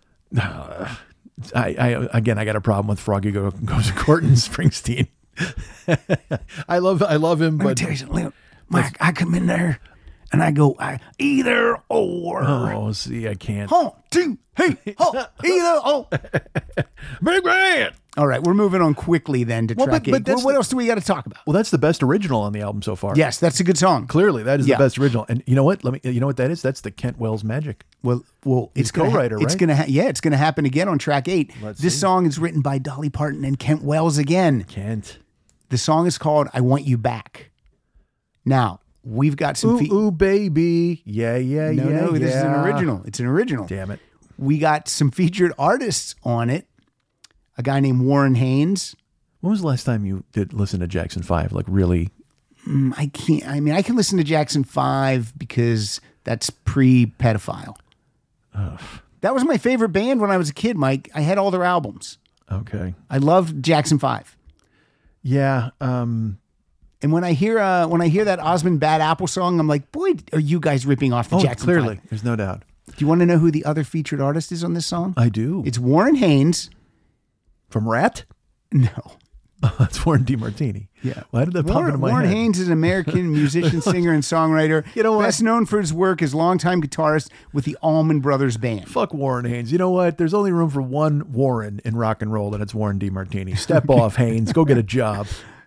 I got a problem with Froggy Goes to Court and Springsteen. I love him, but
Let me tell you something, Mike, I come in there and I go, either or.
Oh, see, I can't.
Either or.
Big man.
All right, we're moving on quickly then to track 8. What else do we got to talk about?
Well, that's the best original on the album so far.
Yes, that's a good song.
Clearly, that is the best original. And you know what? You know what that is? That's the Kent Wells magic.
Well,
it's co-writer, right?
It's going to happen again on track 8. This song is written by Dolly Parton and Kent Wells again.
Kent.
The song is called "I Want You Back." Now we've got some.
Ooh, baby, yeah.
No, this is an original. It's an original.
Damn it.
We got some featured artists on it. A guy named Warren Haynes.
When was the last time you did listen to Jackson 5? Like really?
I can't. I mean, I can listen to Jackson 5 because that's pre-pedophile. That was my favorite band when I was a kid, Mike. I had all their albums.
Okay.
I loved Jackson 5.
Yeah.
And when I hear that Osmond Bad Apple song, I'm like, boy, are you guys ripping off the Jackson 5?
Clearly. There's no doubt.
Do you want to know who the other featured artist is on this song?
I do.
It's Warren Haynes.
From Rat?
No.
That's Warren DeMartini.
Yeah.
Why did that pop into my
Warren
head?
Haynes is an American musician, singer, and songwriter.
You know what?
Best known for his work as longtime guitarist with the Allman Brothers Band.
Fuck Warren Haynes. You know what? There's only room for one Warren in rock and roll, and it's Warren DeMartini. Step off, Haynes. Go get a job.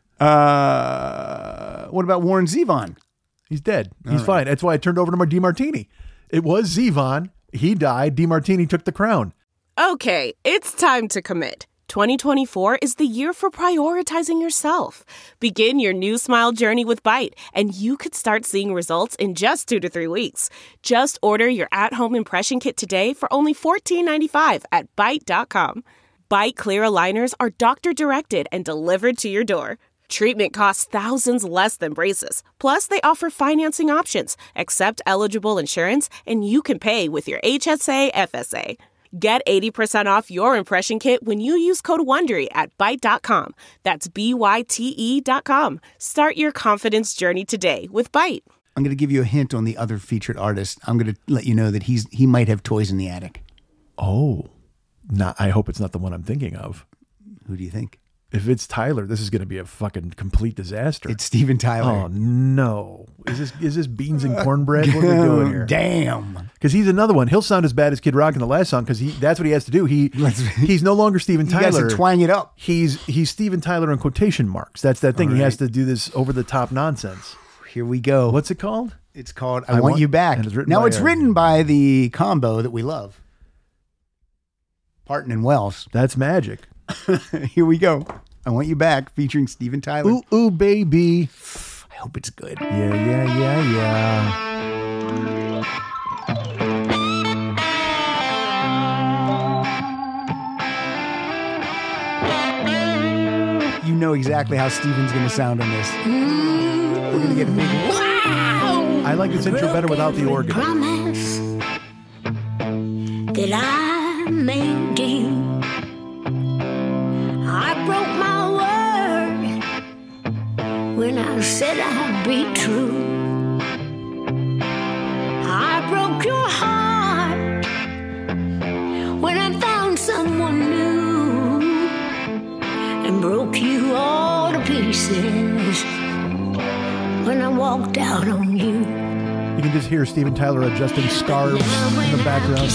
What about Warren Zevon?
He's dead. He's fine. That's why I turned over to DeMartini. It was Zevon. He died. DeMartini took the crown.
Okay, it's time to commit. 2024 is the year for prioritizing yourself. Begin your new smile journey with Byte, and you could start seeing results in just 2 to 3 weeks. Just order your at-home impression kit today for only $14.95 at Byte.com. Byte clear aligners are doctor-directed and delivered to your door. Treatment costs thousands less than braces. Plus, they offer financing options, accept eligible insurance, and you can pay with your HSA FSA. Get 80% off your impression kit when you use code WONDERY at Byte.com. That's BYTE.com. Start your confidence journey today with Byte.
I'm going to give you a hint on the other featured artist. I'm going to let you know that he might have toys in the attic.
Oh. I hope it's not the one I'm thinking of.
Who do you think?
If it's Tyler, this is going to be a fucking complete disaster.
It's Steven Tyler.
Oh, no. Is this beans and cornbread? What are we doing here?
Damn.
Because he's another one. He'll sound as bad as Kid Rock in the last song because that's what he has to do. He's no longer Steven Tyler.
You guys are twang it up.
He's Steven Tyler in quotation marks. That's that thing. Right. He has to do this over-the-top nonsense.
Here we go.
What's it called?
It's called I Want You Back. It's written by the combo that we love. Parton and Wells.
That's magic.
Here we go. I Want You Back, featuring Steven Tyler.
Ooh, baby.
I hope it's good.
Yeah.
You know exactly how Steven's going to sound on this. We're going to get a big wow.
I like this intro better without the organ.
Promise that I made you. I broke my word when I said I'd be true. I broke your heart when I found someone new and broke you all to pieces when I walked out on you.
You can just hear Steven Tyler adjusting scarves in the background.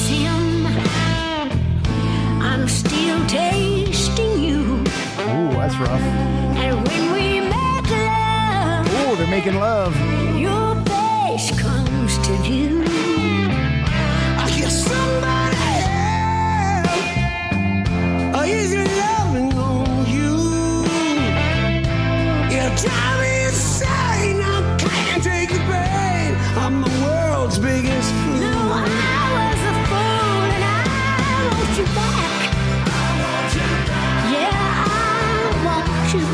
I'm still tasting you.
Ooh, that's rough.
And when we make love,
oh, they're making love.
Your face comes to view. I hear somebody else is loving on you. You drive me insane. I can't take the pain. I'm the world's biggest fool. No, I was a fool and I want you back. Yeah, I want you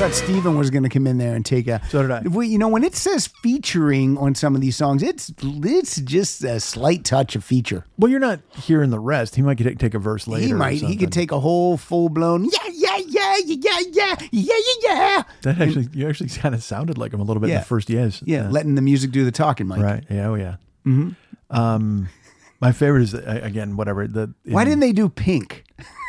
thought Steven was going to come in there and take a.
So did I.
When it says featuring on some of these songs, it's just a slight touch of feature.
Well, you're not hearing the rest. He might take a verse later.
He might. He could take a whole full blown yeah.
That you actually kind of sounded like him a little bit in the first yes.
Yeah, letting the music do the talking, Mike.
Right. Yeah. Oh yeah.
Mm-hmm.
My favorite is again whatever
Why didn't they do Pink?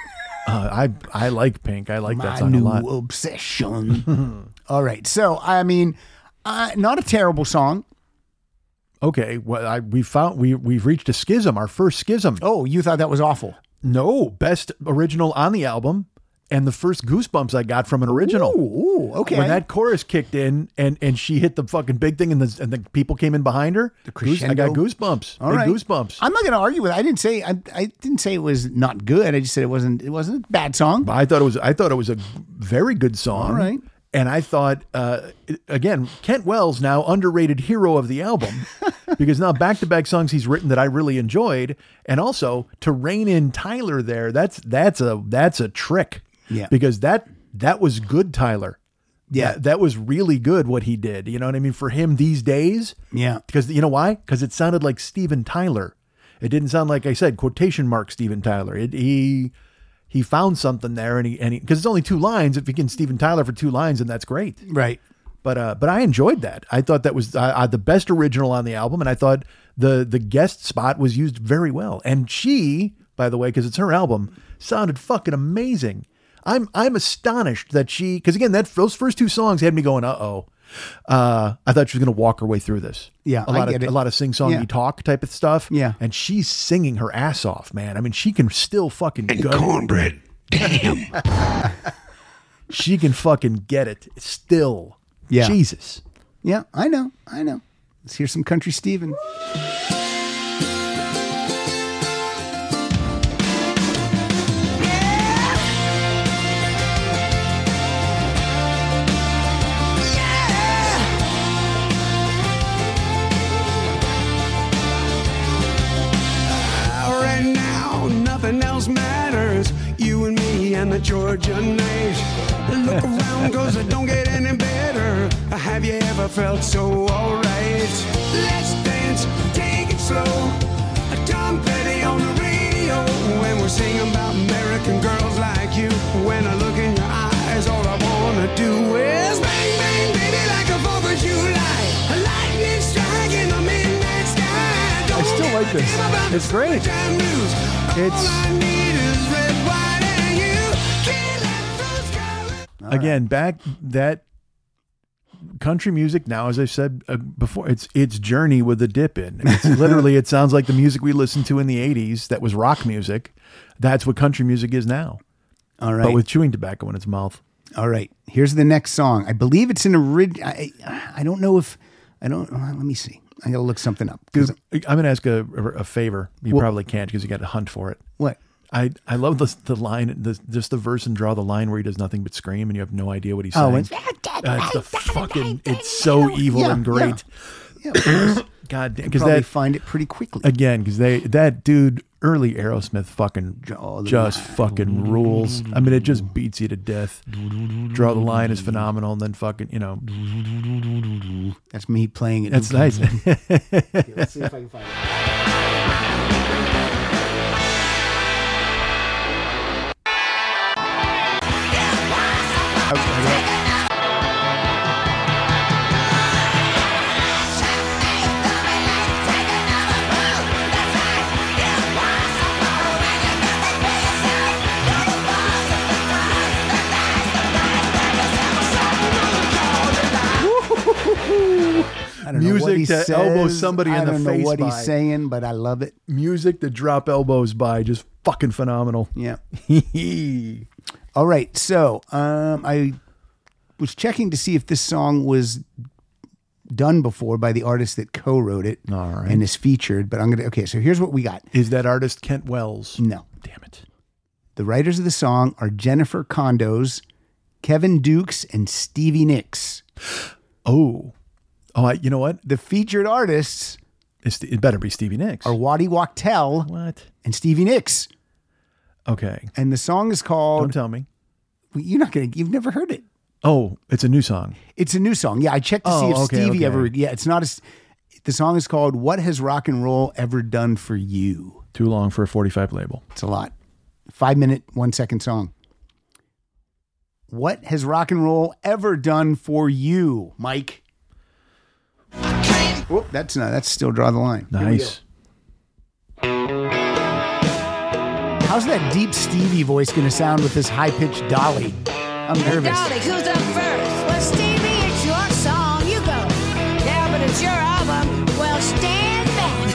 I like Pink. I like
My
that song a lot.
new obsession. All right. So, I mean, not a terrible song.
Okay. Well, we've reached a schism, our first schism.
Oh, you thought that was awful?
No, best original on the album. And the first goosebumps I got from an original.
Ooh, okay.
When that chorus kicked in and she hit the fucking big thing and the people came in behind her, I got goosebumps.
All right.
Goosebumps.
I'm not going to argue with it. I didn't say it was not good. I just said it wasn't a bad song.
But I thought it was a very good song.
All right.
And I thought, again, Kent Wells, now underrated hero of the album, because now back-to-back songs he's written that I really enjoyed, and also to rein in Tyler there, that's a trick.
Yeah.
Because that was good, Tyler.
Yeah.
That was really good what he did. You know what I mean? For him these days.
Yeah.
Because you know why? Because it sounded like Steven Tyler. It didn't sound like I said, quotation mark Steven Tyler. He found something there and he because it's only 2 lines. If you can Steven Tyler for 2 lines, then that's great.
Right.
But I enjoyed that. I thought that was the best original on the album. And I thought the guest spot was used very well. And she, by the way, because it's her album, sounded fucking amazing. I'm astonished that because again, those first 2 songs had me going, I thought she was going to walk her way through this.
Yeah,
a lot of sing-songy talk type of stuff.
Yeah.
And she's singing her ass off, man. I mean, she can still fucking
and cornbread. Damn.
She can fucking get it still.
Yeah.
Jesus.
Yeah, I know. Let's hear some Country Steven.
Nothing else matters, you and me and the Georgia night. Look around cause it don't get any better. Have you ever felt so alright? Let's dance, take it slow. Tom Petty on the radio. When we're singing about American girls like you. When I look in your eyes, all I wanna do is bang, bang, baby, like a 4th of July. A lightning strike in the midnight sky.
I still like this. It's great. Again, back that country music now, as I said before, it's journey with a dip in. It's literally, it sounds like the music we listened to in the 80s that was rock music. That's what country music is now.
All right.
But with chewing tobacco in its mouth.
All right. Here's the next song. I believe it's an original. I don't know if, let me see. I got to look something up.
Dude, I'm going to ask a favor. You probably can't because you got to hunt for it.
What?
I love the line, just the verse and draw the line where he does nothing but scream and you have no idea what he's saying. It's so evil and great.
Yeah.
God damn.
Because they find it pretty quickly.
Again, because that dude, early Aerosmith fucking just fucking rules. I mean, it just beats you to death. Draw the Line is phenomenal, and then fucking,
That's me playing it.
That's nice.
Okay, let's see if I can find it. I don't know what he
Music to
says.
elbow somebody in the face.
I don't know what
by.
he's saying, but I love it.
Music to drop elbows by, just fucking phenomenal.
Yeah. All right. So I was checking to see if this song was done before by the artist that co-wrote it.
All right.
And is featured. But okay, so here's what we got.
Is that artist Kent Wells?
No.
Damn it.
The writers of the song are Jennifer Condos, Kevin Dukes, and Stevie Nicks.
Oh, you know what?
The featured artists
it better be Stevie Nicks.
are Waddy Wachtel
What?
and Stevie Nicks.
Okay.
And the song is called...
Don't tell me.
You've never heard it.
Oh, it's a new song.
It's a new song. Yeah, I checked to see if Stevie ever. Yeah, it's not as. The song is called "What Has Rock and Roll Ever Done for You."
Too long for a 45 label.
It's a lot. 5-minute, 1-second song. What has rock and roll ever done for you, Mike? Whoop, that's still Draw the Line.
Nice.
How's that deep Stevie voice going to sound with this high-pitched Dolly? I'm nervous.
Dolly, who's up first? Well, Stevie, it's your song. You go. Yeah, but it's your album. Well, stand back.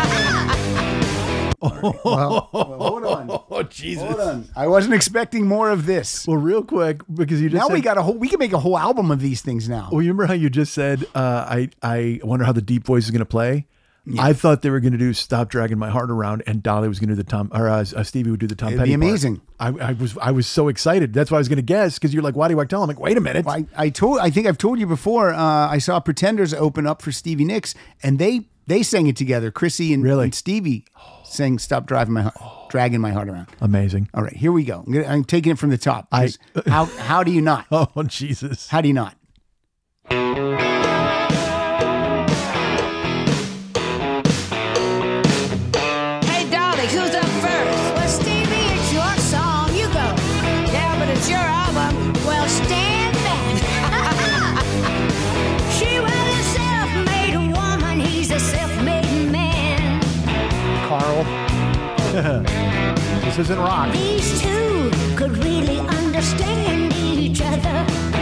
Well, hold on.
Oh, Jesus.
Hold on. I wasn't expecting more of this.
Well, real quick, because you just
now
said,
we can make a whole album of these things now.
Well, you remember how you just said, I wonder how the deep voice is going to play? Yeah. I thought they were going to do "Stop Dragging My Heart Around" and Dolly was going to do the Tom, or Stevie would do the Tom Petty.
It'd be amazing.
I was so excited. That's why I was going to guess, because you're like, why do I tell? I'm like, wait a minute.
Well, I think I've told you before. I saw Pretenders open up for Stevie Nicks, and they sang it together. Chrissy and Stevie sang "Stop Dragging My Heart Around."
Amazing.
All right, here we go. I'm taking it from the top. How do you not?
Oh, Jesus.
How do you not?
Who's up first? Well, Stevie, it's your song. You go. Yeah, but it's your album. Well, stand back. She was a self-made woman. He's a self-made man.
Carl.
This isn't rock.
These two could really understand each other.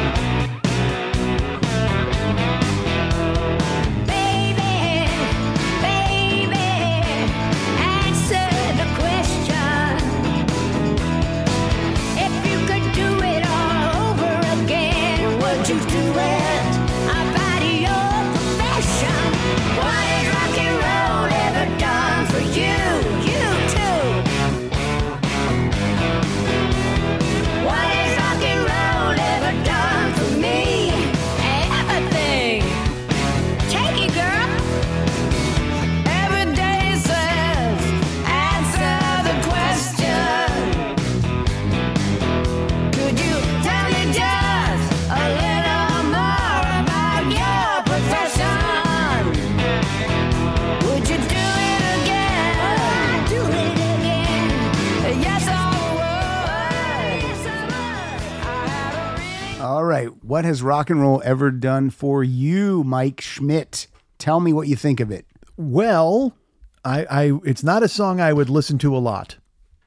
All right. What has rock and roll ever done for you, Mike Schmidt? Tell me what you think of it.
Well, it's not a song I would listen to a lot.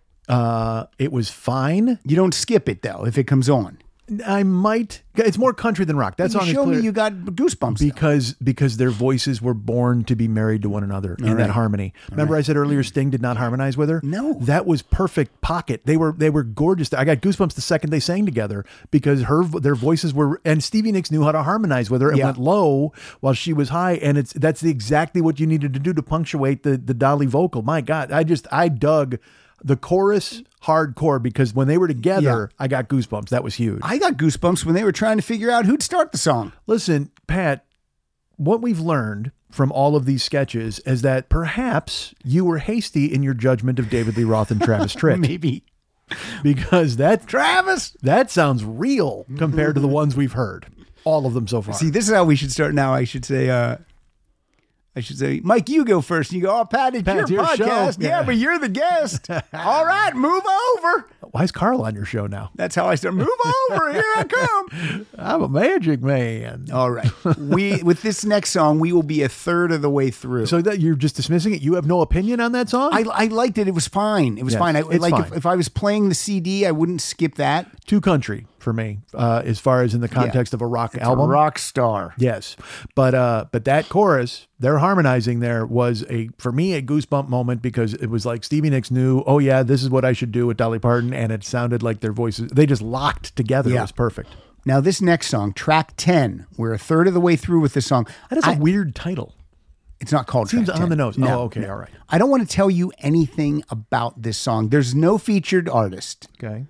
It was fine.
You don't skip it though if it comes on.
I might. It's more country than rock. That song is
show
clear.
me you got goosebumps
because their voices were born to be married to one another in that harmony. Remember, I said earlier Sting did not harmonize with her.
No,
that was perfect pocket. They were gorgeous. I got goosebumps the second they sang together because their voices were. And Stevie Nicks knew how to harmonize with her and went low while she was high. And that's exactly what you needed to do to punctuate the Dolly vocal. My God, I dug the chorus hardcore because when they were together, I got goosebumps. That was huge.
I got goosebumps when they were trying to figure out who'd start the song.
Listen, Pat, what we've learned from all of these sketches is that perhaps you were hasty in your judgment of David Lee Roth and Travis Tritt.
Maybe.
Because that sounds real compared to the ones we've heard. All of them so far.
See, this is how we should start now. I should say, Mike, you go first. You go, oh, Pat, it's your podcast. Yeah, but you're the guest. All right, move over.
Why is Carl on your show now?
That's how I start. Move over. Here I come.
I'm a magic man.
All right. With this next song, we will be a third of the way through.
So that you're just dismissing it? You have no opinion on that song?
I liked it. It was fine. It was fine.
Fine.
If I was playing the CD, I wouldn't skip that.
Too country for me, as far as in the context of a rock album.
A rock star.
Yes. But that chorus, their harmonizing there was for me a goosebump moment because it was like Stevie Nicks knew, oh yeah, this is what I should do with Dolly Parton. And it sounded like their voices, they just locked together. It was perfect.
Now this next song, track 10, we're a third of the way through with this song.
That is a weird title.
It's not called
Seems
track 10.
on the nose.
No,
oh, okay. All right.
I don't want to tell you anything about this song. There's no featured artist.
Okay.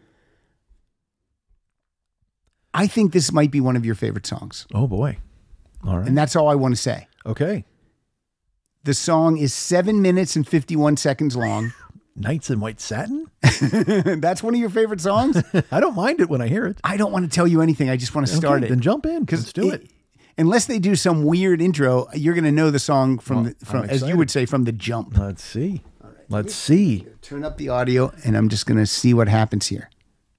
I think this might be one of your favorite songs.
Oh boy. All right.
And that's all I want to say.
Okay.
The song is 7 minutes and 51 seconds long.
Nights in White Satin?
That's one of your favorite songs?
I don't mind it when I hear it.
I don't want to tell you anything. I just want to start it.
Then jump in. Let's do it.
Unless they do some weird intro, you're going to know the song from
I'm
as you
excited.
would say, from the jump.
Let's see. Let's see.
Turn up the audio, and I'm just going to see what happens here.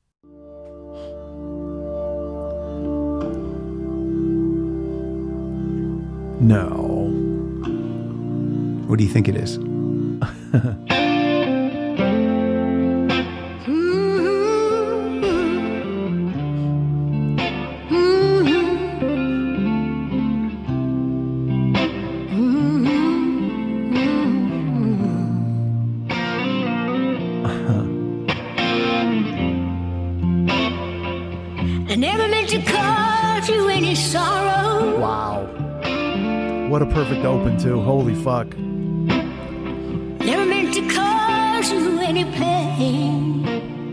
No.
What do you think it is?
I never meant to cause you any sorrow.
Wow. What a perfect open, too. Holy fuck.
Never meant to cause you any pain.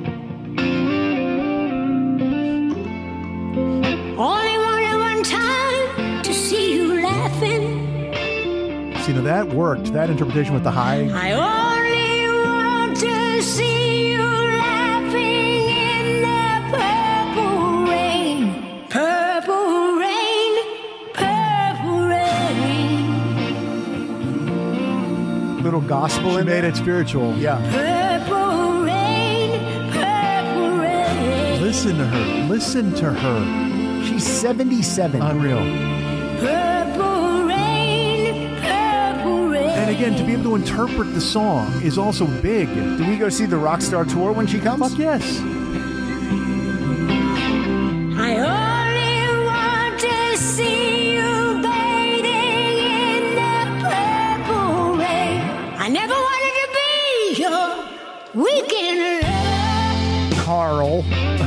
Only wanted one time to see you laughing.
See, now that worked. That interpretation with the high.
I only want to see you laughing in the purple rain. Purple rain, purple rain.
Little gospel
She
in
made
there.
it spiritual.
Yeah.
Purple rain, purple rain.
Listen to her. Listen to her.
She's 77.
Unreal.
Purple rain, purple rain.
And again, to be able to interpret the song is also big.
Do we go see the Rockstar Tour when she comes?
Fuck yes.
I only want to see you bathing in the purple rain. I never wanted to be your weekend lover.
Carl.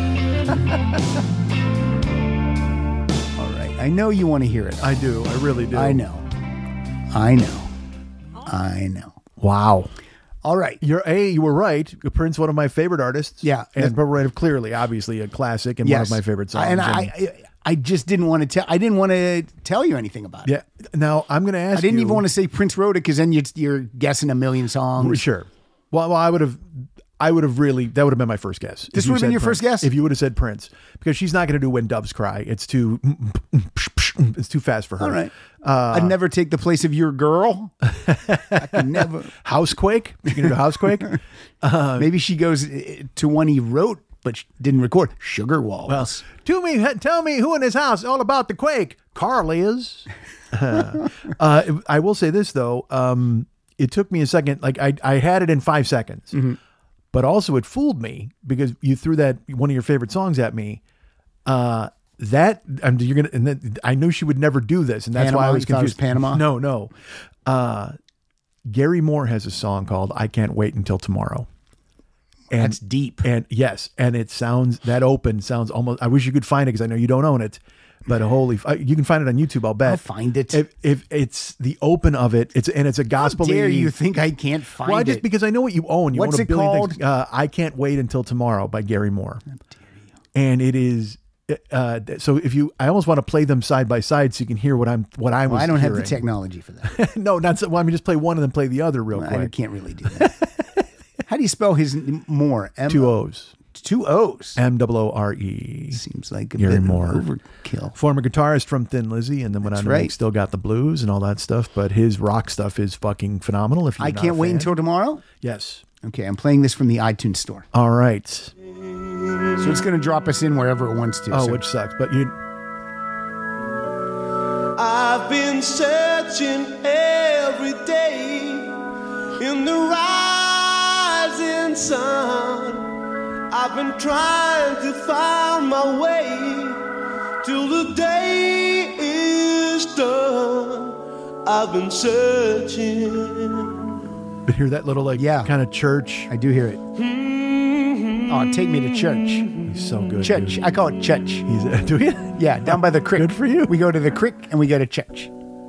All right. I know you want to hear it.
I do. I really do.
I know. I know. I know.
Wow.
All right.
You were right. Prince, one of my favorite artists.
Yeah.
And Purple Rain, clearly, obviously a classic and one of my favorite songs.
And I just didn't want to tell. I didn't want to tell you anything about it.
Yeah. Now I'm going to ask.
I didn't
you,
even want to say Prince wrote it because then you're guessing a million songs.
Sure. Well, I would have really. That would have been my first guess.
This
If you
would have been
said
your first
Prince.
guess?
If you would have said Prince, because she's not going to do When Doves Cry. It's too fast for her.
All right. I'd never take the place of your girl. I could never.
Housequake. You going to do Housequake?
Maybe she goes to one he wrote but didn't record. Sugar Walls.
Well, tell me who in his house all about the quake. Carl is. I will say this though. It took me a second. Like I had it in 5 seconds, but also it fooled me because you threw that one of your favorite songs at me. I knew she would never do this, and that's
Panama?
why I was
You thought it was
confused.
Panama?
No. Gary Moore has a song called "I Can't Wait Until Tomorrow." And,
That's deep.
And yes, and it sounds, that open sounds almost, I wish you could find it because I know you don't own it, but you can find it on YouTube, I'll bet.
I'll find it.
If it's the open of it, it's a gospel.
How dare you think I can't find
well,
it?
just because I know what you own. You
What's
own a
it
billion
called?
things. I Can't Wait Until Tomorrow by Gary Moore. And it is, so if you, I almost want to play them side by side so you can hear what I was
I don't have the
hearing.
technology for that.
No, not so, well, I mean, just play one and then play the other real quick.
I can't really do that. How do you spell his Moore?
Two O's.
Two O's.
Moore.
Seems like a
Gary
bit
Moore.
overkill.
Former guitarist from Thin Lizzy, and then went on to make Still Got the Blues and all that stuff. But his rock stuff is fucking phenomenal. If you're
I
not
Can't
a
Wait
fan.
Until Tomorrow?
Yes.
Okay, I'm playing this from the iTunes store.
All right.
So it's going to drop us in wherever it wants to.
Oh,
so.
which sucks. But you.
I've been searching every day in the rising sun. I've been trying to find my way till the day is done. I've been searching.
But hear that little kind of church.
I do hear it. Oh, take me to church.
He's so good.
Church.
Dude.
I call it church.
Do you?
Yeah, down by the creek.
Good for you.
We go to the creek and we go to church.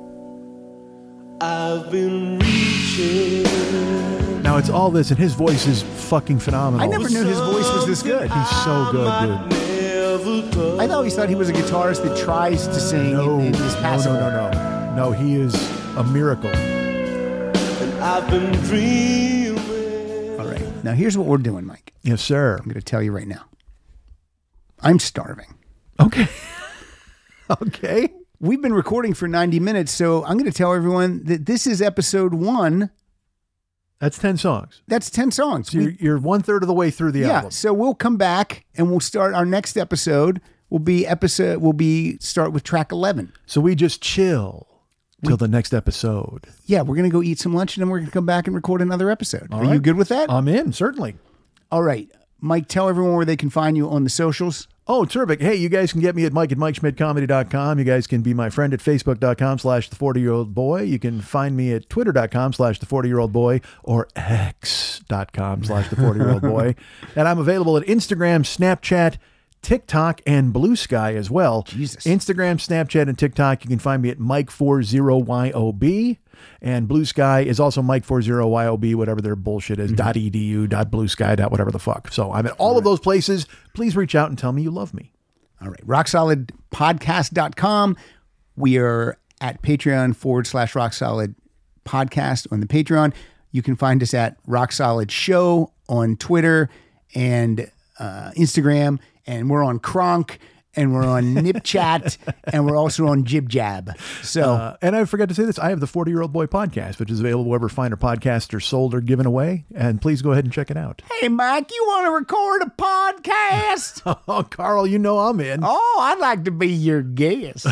I've been reaching.
Now it's all this, and his voice is fucking phenomenal.
I never knew his voice was this good.
He's so good, dude.
I always thought he was a guitarist that tries to sing and is passive.
No, he is a miracle.
And I've been dreaming.
All right. Now, here's what we're doing, Mike.
Yes, sir.
I'm going to tell you right now. I'm starving.
Okay. Okay.
We've been recording for 90 minutes, so I'm going to tell everyone that this is episode 1.
That's 10 songs.
That's 10 songs.
So you're 1/3 of the way through the album.
So we'll come back and we'll start our next episode. Start with track 11.
So we just chill till the next episode.
Yeah, we're going to go eat some lunch and then we're going to come back and record another episode.
All
Are you
right.
good with that?
I'm in, certainly.
All right. Mike, tell everyone where they can find you on the socials.
Oh, terrific. Hey, you guys can get me at Mike at MikeSchmidtComedy.com. You guys can be my friend at Facebook.com/the40year-old-boy. You can find me at Twitter.com/the40year-old-boy or X.com/the40year-old-boy. And I'm available at Instagram, Snapchat, TikTok, and Blue Sky as well.
Jesus.
Instagram, Snapchat, and TikTok. You can find me at Mike40YOB. And Blue Sky is also Mike40YOB, whatever their bullshit is, .edu, .bluesky, whatever the fuck. So I'm at all of those places. Please reach out and tell me you love me.
All right. RockSolidPodcast.com. We are at Patreon /RockSolidPodcast on the Patreon. You can find us at Rock Solid Show on Twitter and Instagram. And we're on Kronk. And we're on NipChat, and we're also on Jib Jab. So,
and I forgot to say this: I have the 40-Year-Old Boy podcast, which is available wherever finer podcasts are sold or given away. And please go ahead and check it out.
Hey, Mike, you want to record a podcast?
Oh, Carl, you know I'm in.
Oh, I'd like to be your guest.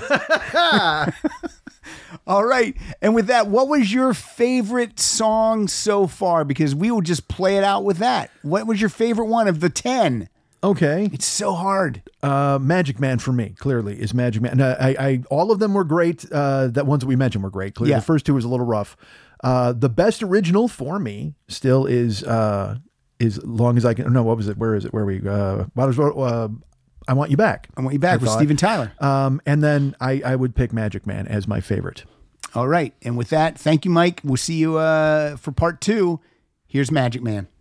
All right. And with that, what was your favorite song so far? Because we will just play it out with that. What was your favorite one of the 10?
Okay.
It's so hard.
Magic Man for me, clearly, is Magic Man. I all of them were great. That ones that we mentioned were great. Clearly, the first two was a little rough. The best original for me still is Long As I Can. No, what was it? Where is it? Where we? I Want You Back.
I Want You Back with Steven Tyler.
And then I would pick Magic Man as my favorite.
All right. And with that, thank you, Mike. We'll see you for part 2. Here's Magic Man.